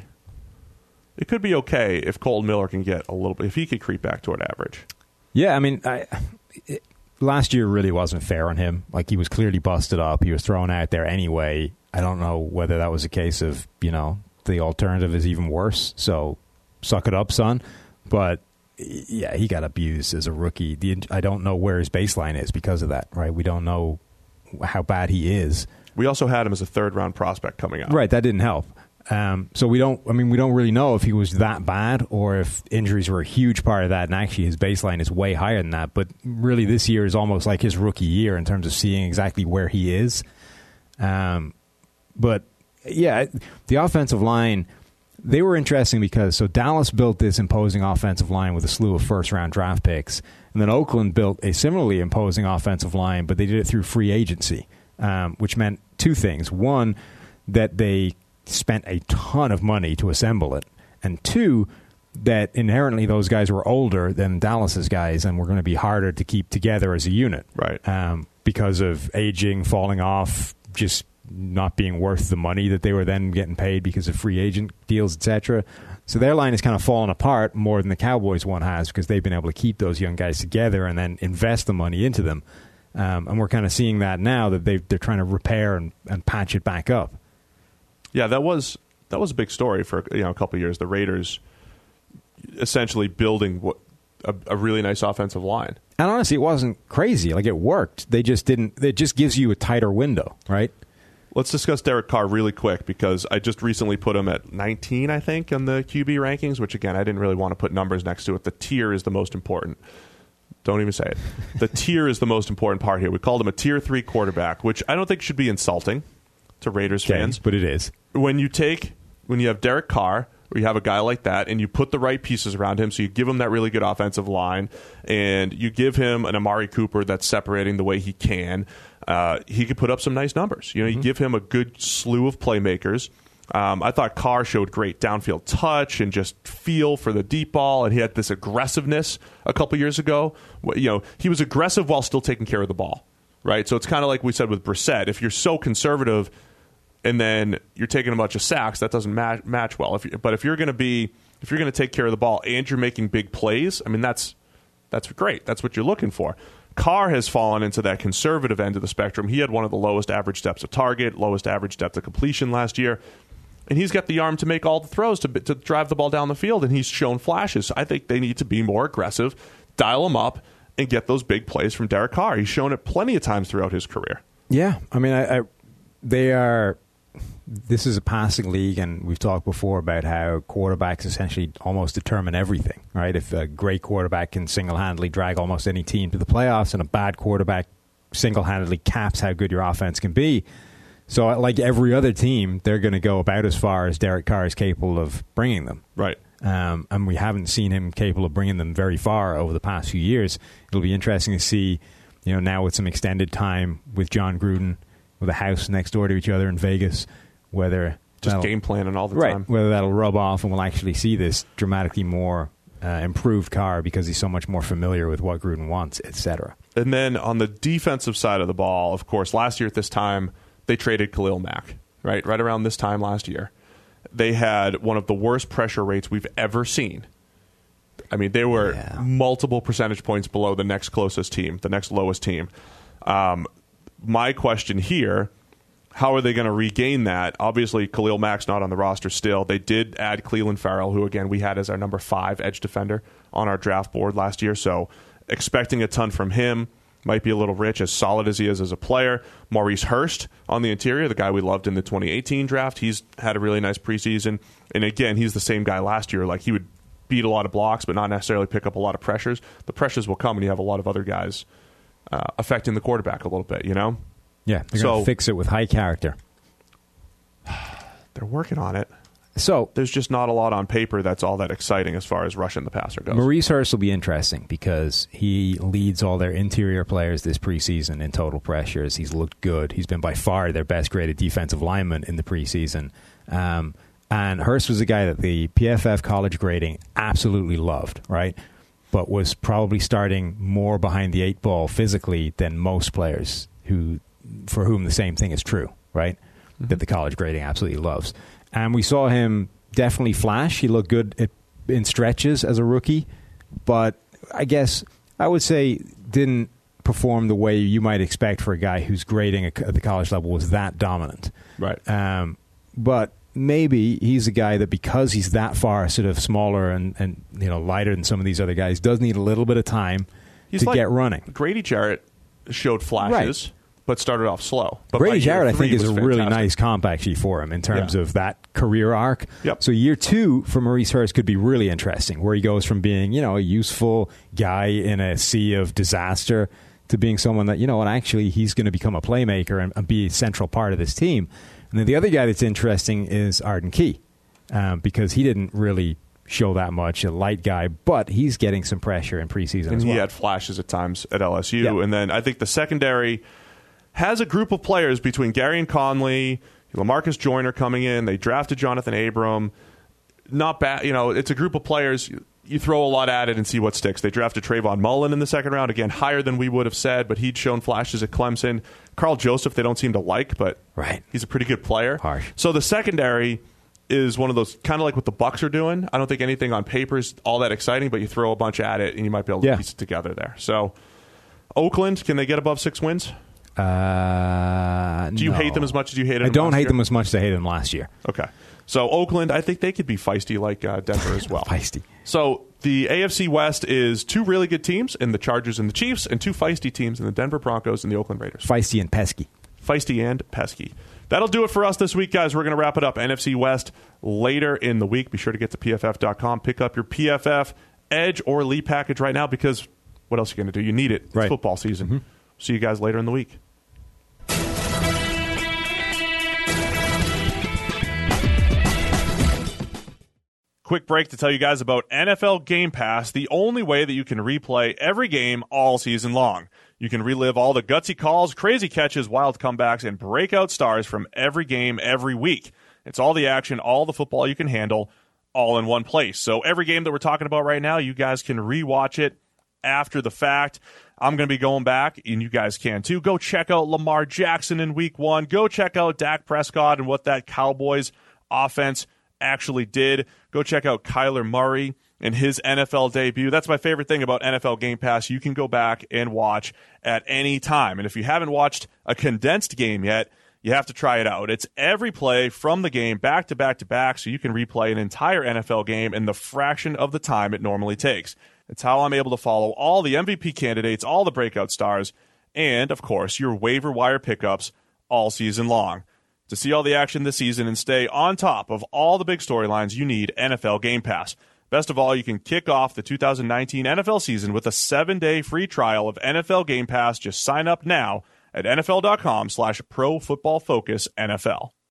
It could be okay if Colton Miller can get a little bit, if he could creep back toward average. Yeah, I mean, I, it, last year really wasn't fair on him. Like, he was clearly busted up. He was thrown out there anyway. I don't know whether that was a case of, you know, the alternative is even worse. So suck it up, son. But yeah, he got abused as a rookie. The, I don't know where his baseline is because of that, right? We don't know how bad he is. We also had him as a third-round prospect coming out. Right, that didn't help. Um, so we don't, I mean, we don't really know if he was that bad or if injuries were a huge part of that, and actually his baseline is way higher than that. But really this year is almost like his rookie year in terms of seeing exactly where he is. Um, but, yeah, the offensive line, they were interesting because, so Dallas built this imposing offensive line with a slew of first-round draft picks, and then Oakland built a similarly imposing offensive line, but they did it through free agency, um, which meant two things. One, that they spent a ton of money to assemble it, and two, that inherently those guys were older than Dallas's guys and were going to be harder to keep together as a unit, right? Um, because of aging, falling off, just not being worth the money that they were then getting paid because of free agent deals, et cetera. So their line has kind of fallen apart more than the Cowboys one has, because they've been able to keep those young guys together and then invest the money into them. Um, and we're kind of seeing that now, that they they're trying to repair and, and patch it back up. Yeah, that was that was a big story for, you know, a couple of years. The Raiders essentially building what, a, a really nice offensive line. And honestly, it wasn't crazy. Like, it worked. They just didn't. It just gives you a tighter window, right? Let's discuss Derek Carr really quick, because I just recently put him at nineteen, I think, in the Q B rankings, which, again, I didn't really want to put numbers next to it. The tier is the most important. Don't even say it. The tier is the most important part here. We called him a tier three quarterback, which I don't think should be insulting to Raiders Okay, fans. but it is. When you take, when you have Derek Carr, or you have a guy like that, and you put the right pieces around him, so you give him that really good offensive line, and you give him an Amari Cooper that's separating the way he can, uh, he could put up some nice numbers. You know, mm-hmm. You give him a good slew of playmakers. Um, I thought Carr showed great downfield touch and just feel for the deep ball, and he had this aggressiveness a couple years ago. You know, he was aggressive while still taking care of the ball, right? So it's kind of like we said with Brissett. If you're so conservative and then you're taking a bunch of sacks, that doesn't match, match well. If you, but if you're going to be, if you're going to take care of the ball and you're making big plays, I mean, that's that's great. That's what you're looking for. Carr has fallen into that conservative end of the spectrum. He had one of the lowest average depths of target, lowest average depth of completion last year. And he's got the arm to make all the throws to to drive the ball down the field, and he's shown flashes. I think they need to be more aggressive, dial him up, and get those big plays from Derek Carr. He's shown it plenty of times throughout his career. Yeah, I mean, I, I, they are. This is a passing league, and we've talked before about how quarterbacks essentially almost determine everything, right? If a great quarterback can single-handedly drag almost any team to the playoffs, and a bad quarterback single-handedly caps how good your offense can be. So, like every other team, they're going to go about as far as Derek Carr is capable of bringing them. Right. Um, and we haven't seen him capable of bringing them very far over the past few years. It'll be interesting to see, you know, now with some extended time with John Gruden, with a house next door to each other in Vegas, whether just game planning all the right, time, whether that'll rub off and we'll actually see this dramatically more uh, improved Carr because he's so much more familiar with what Gruden wants, et cetera. And then on the defensive side of the ball, of course, last year at this time, they traded Khalil Mack, right? Right around this time last year. They had one of the worst pressure rates we've ever seen. I mean, they were yeah. multiple percentage points below the next closest team, the next lowest team. Um, my question here, how are they going to regain that? Obviously, Khalil Mack's not on the roster still. They did add Cleveland Farrell, who, again, we had as our number five edge defender on our draft board last year. So expecting a ton from him. Might be a little rich, as solid as he is as a player. Maurice Hurst on the interior, the guy we loved in the twenty eighteen draft. He's had a really nice preseason. And again, he's the same guy last year. Like, he would beat a lot of blocks, but not necessarily pick up a lot of pressures. The pressures will come when you have a lot of other guys uh, affecting the quarterback a little bit, you know? Yeah, they're so, going to fix it with high character. They're working on it. So there's just not a lot on paper that's all that exciting as far as rushing the passer goes. Maurice Hurst will be interesting because he leads all their interior players this preseason in total pressures. He's looked good. He's been by far their best graded defensive lineman in the preseason. Um, and Hurst was a guy that the P F F college grading absolutely loved, right? But was probably starting more behind the eight ball physically than most players who, for whom the same thing is true, right? Mm-hmm. That the college grading absolutely loves. And we saw him definitely flash. He looked good at, in stretches as a rookie, but I guess I would say didn't perform the way you might expect for a guy whose grading at the college level was that dominant. Right. Um, but maybe he's a guy that because he's that far sort of smaller and, and you know lighter than some of these other guys, does need a little bit of time he's to like get running. Grady Jarrett showed flashes. Right. But started off slow. But Grady Jarrett, I think, is a fantastic. really nice comp, actually, for him in terms yeah. of that career arc. Yep. So year two for Maurice Hurst could be really interesting, where he goes from being, you know, a useful guy in a sea of disaster to being someone that, you know, and actually he's going to become a playmaker and, and be a central part of this team. And then the other guy that's interesting is Arden Key, um, because he didn't really show that much, a light guy, but he's getting some pressure in preseason and as well. He had flashes at times at L S U. Yep. And then I think the secondary has a group of players between Gary and Conley, LaMarcus Joyner coming in. They drafted Jonathan Abram. Not bad. You know, it's a group of players. You throw a lot at it and see what sticks. They drafted Trayvon Mullen in the second round. Again, higher than we would have said, but he'd shown flashes at Clemson. Carl Joseph, they don't seem to like, but right. he's a pretty good player. Harsh. So the secondary is one of those, kind of like what the Bucs are doing. I don't think anything on paper is all that exciting, but you throw a bunch at it and you might be able to yeah. piece it together there. So Oakland, can they get above six wins? Uh, Do you no. hate them as much as you hated them I don't last hate year? them as much as I hated them last year. Okay. So Oakland, I think they could be feisty like uh, Denver as well. Feisty. So the A F C West is two really good teams in the Chargers and the Chiefs, and two feisty teams in the Denver Broncos and the Oakland Raiders. Feisty and pesky. Feisty and pesky. That'll do it for us this week, guys. We're going to wrap it up. N F C West later in the week. Be sure to get to P F F dot com. Pick up your P F F Edge or Elite package right now because what else are you going to do? You need it. It's right. football season. Mm-hmm. See you guys later in the week. Quick break to tell you guys about N F L Game Pass, the only way that you can replay every game all season long. You can relive all the gutsy calls, crazy catches, wild comebacks, and breakout stars from every game every week. It's all the action, all the football you can handle, all in one place. So every game that we're talking about right now, you guys can rewatch it after the fact. I'm going to be going back, and you guys can too. Go check out Lamar Jackson in week one. Go check out Dak Prescott and what that Cowboys offense actually did. Go check out Kyler Murray and his N F L debut. That's my favorite thing about N F L Game Pass. You can go back and watch at any time. And if you haven't watched a condensed game yet, you have to try it out. It's every play from the game back to back to back, so you can replay an entire N F L game in the fraction of the time it normally takes. It's how I'm able to follow all the M V P candidates, all the breakout stars, and, of course, your waiver wire pickups all season long. To see all the action this season and stay on top of all the big storylines, you need N F L Game Pass. Best of all, you can kick off the two thousand nineteen N F L season with a seven-day free trial of N F L Game Pass. Just sign up now at N F L dot com slash Pro Football Focus N F L.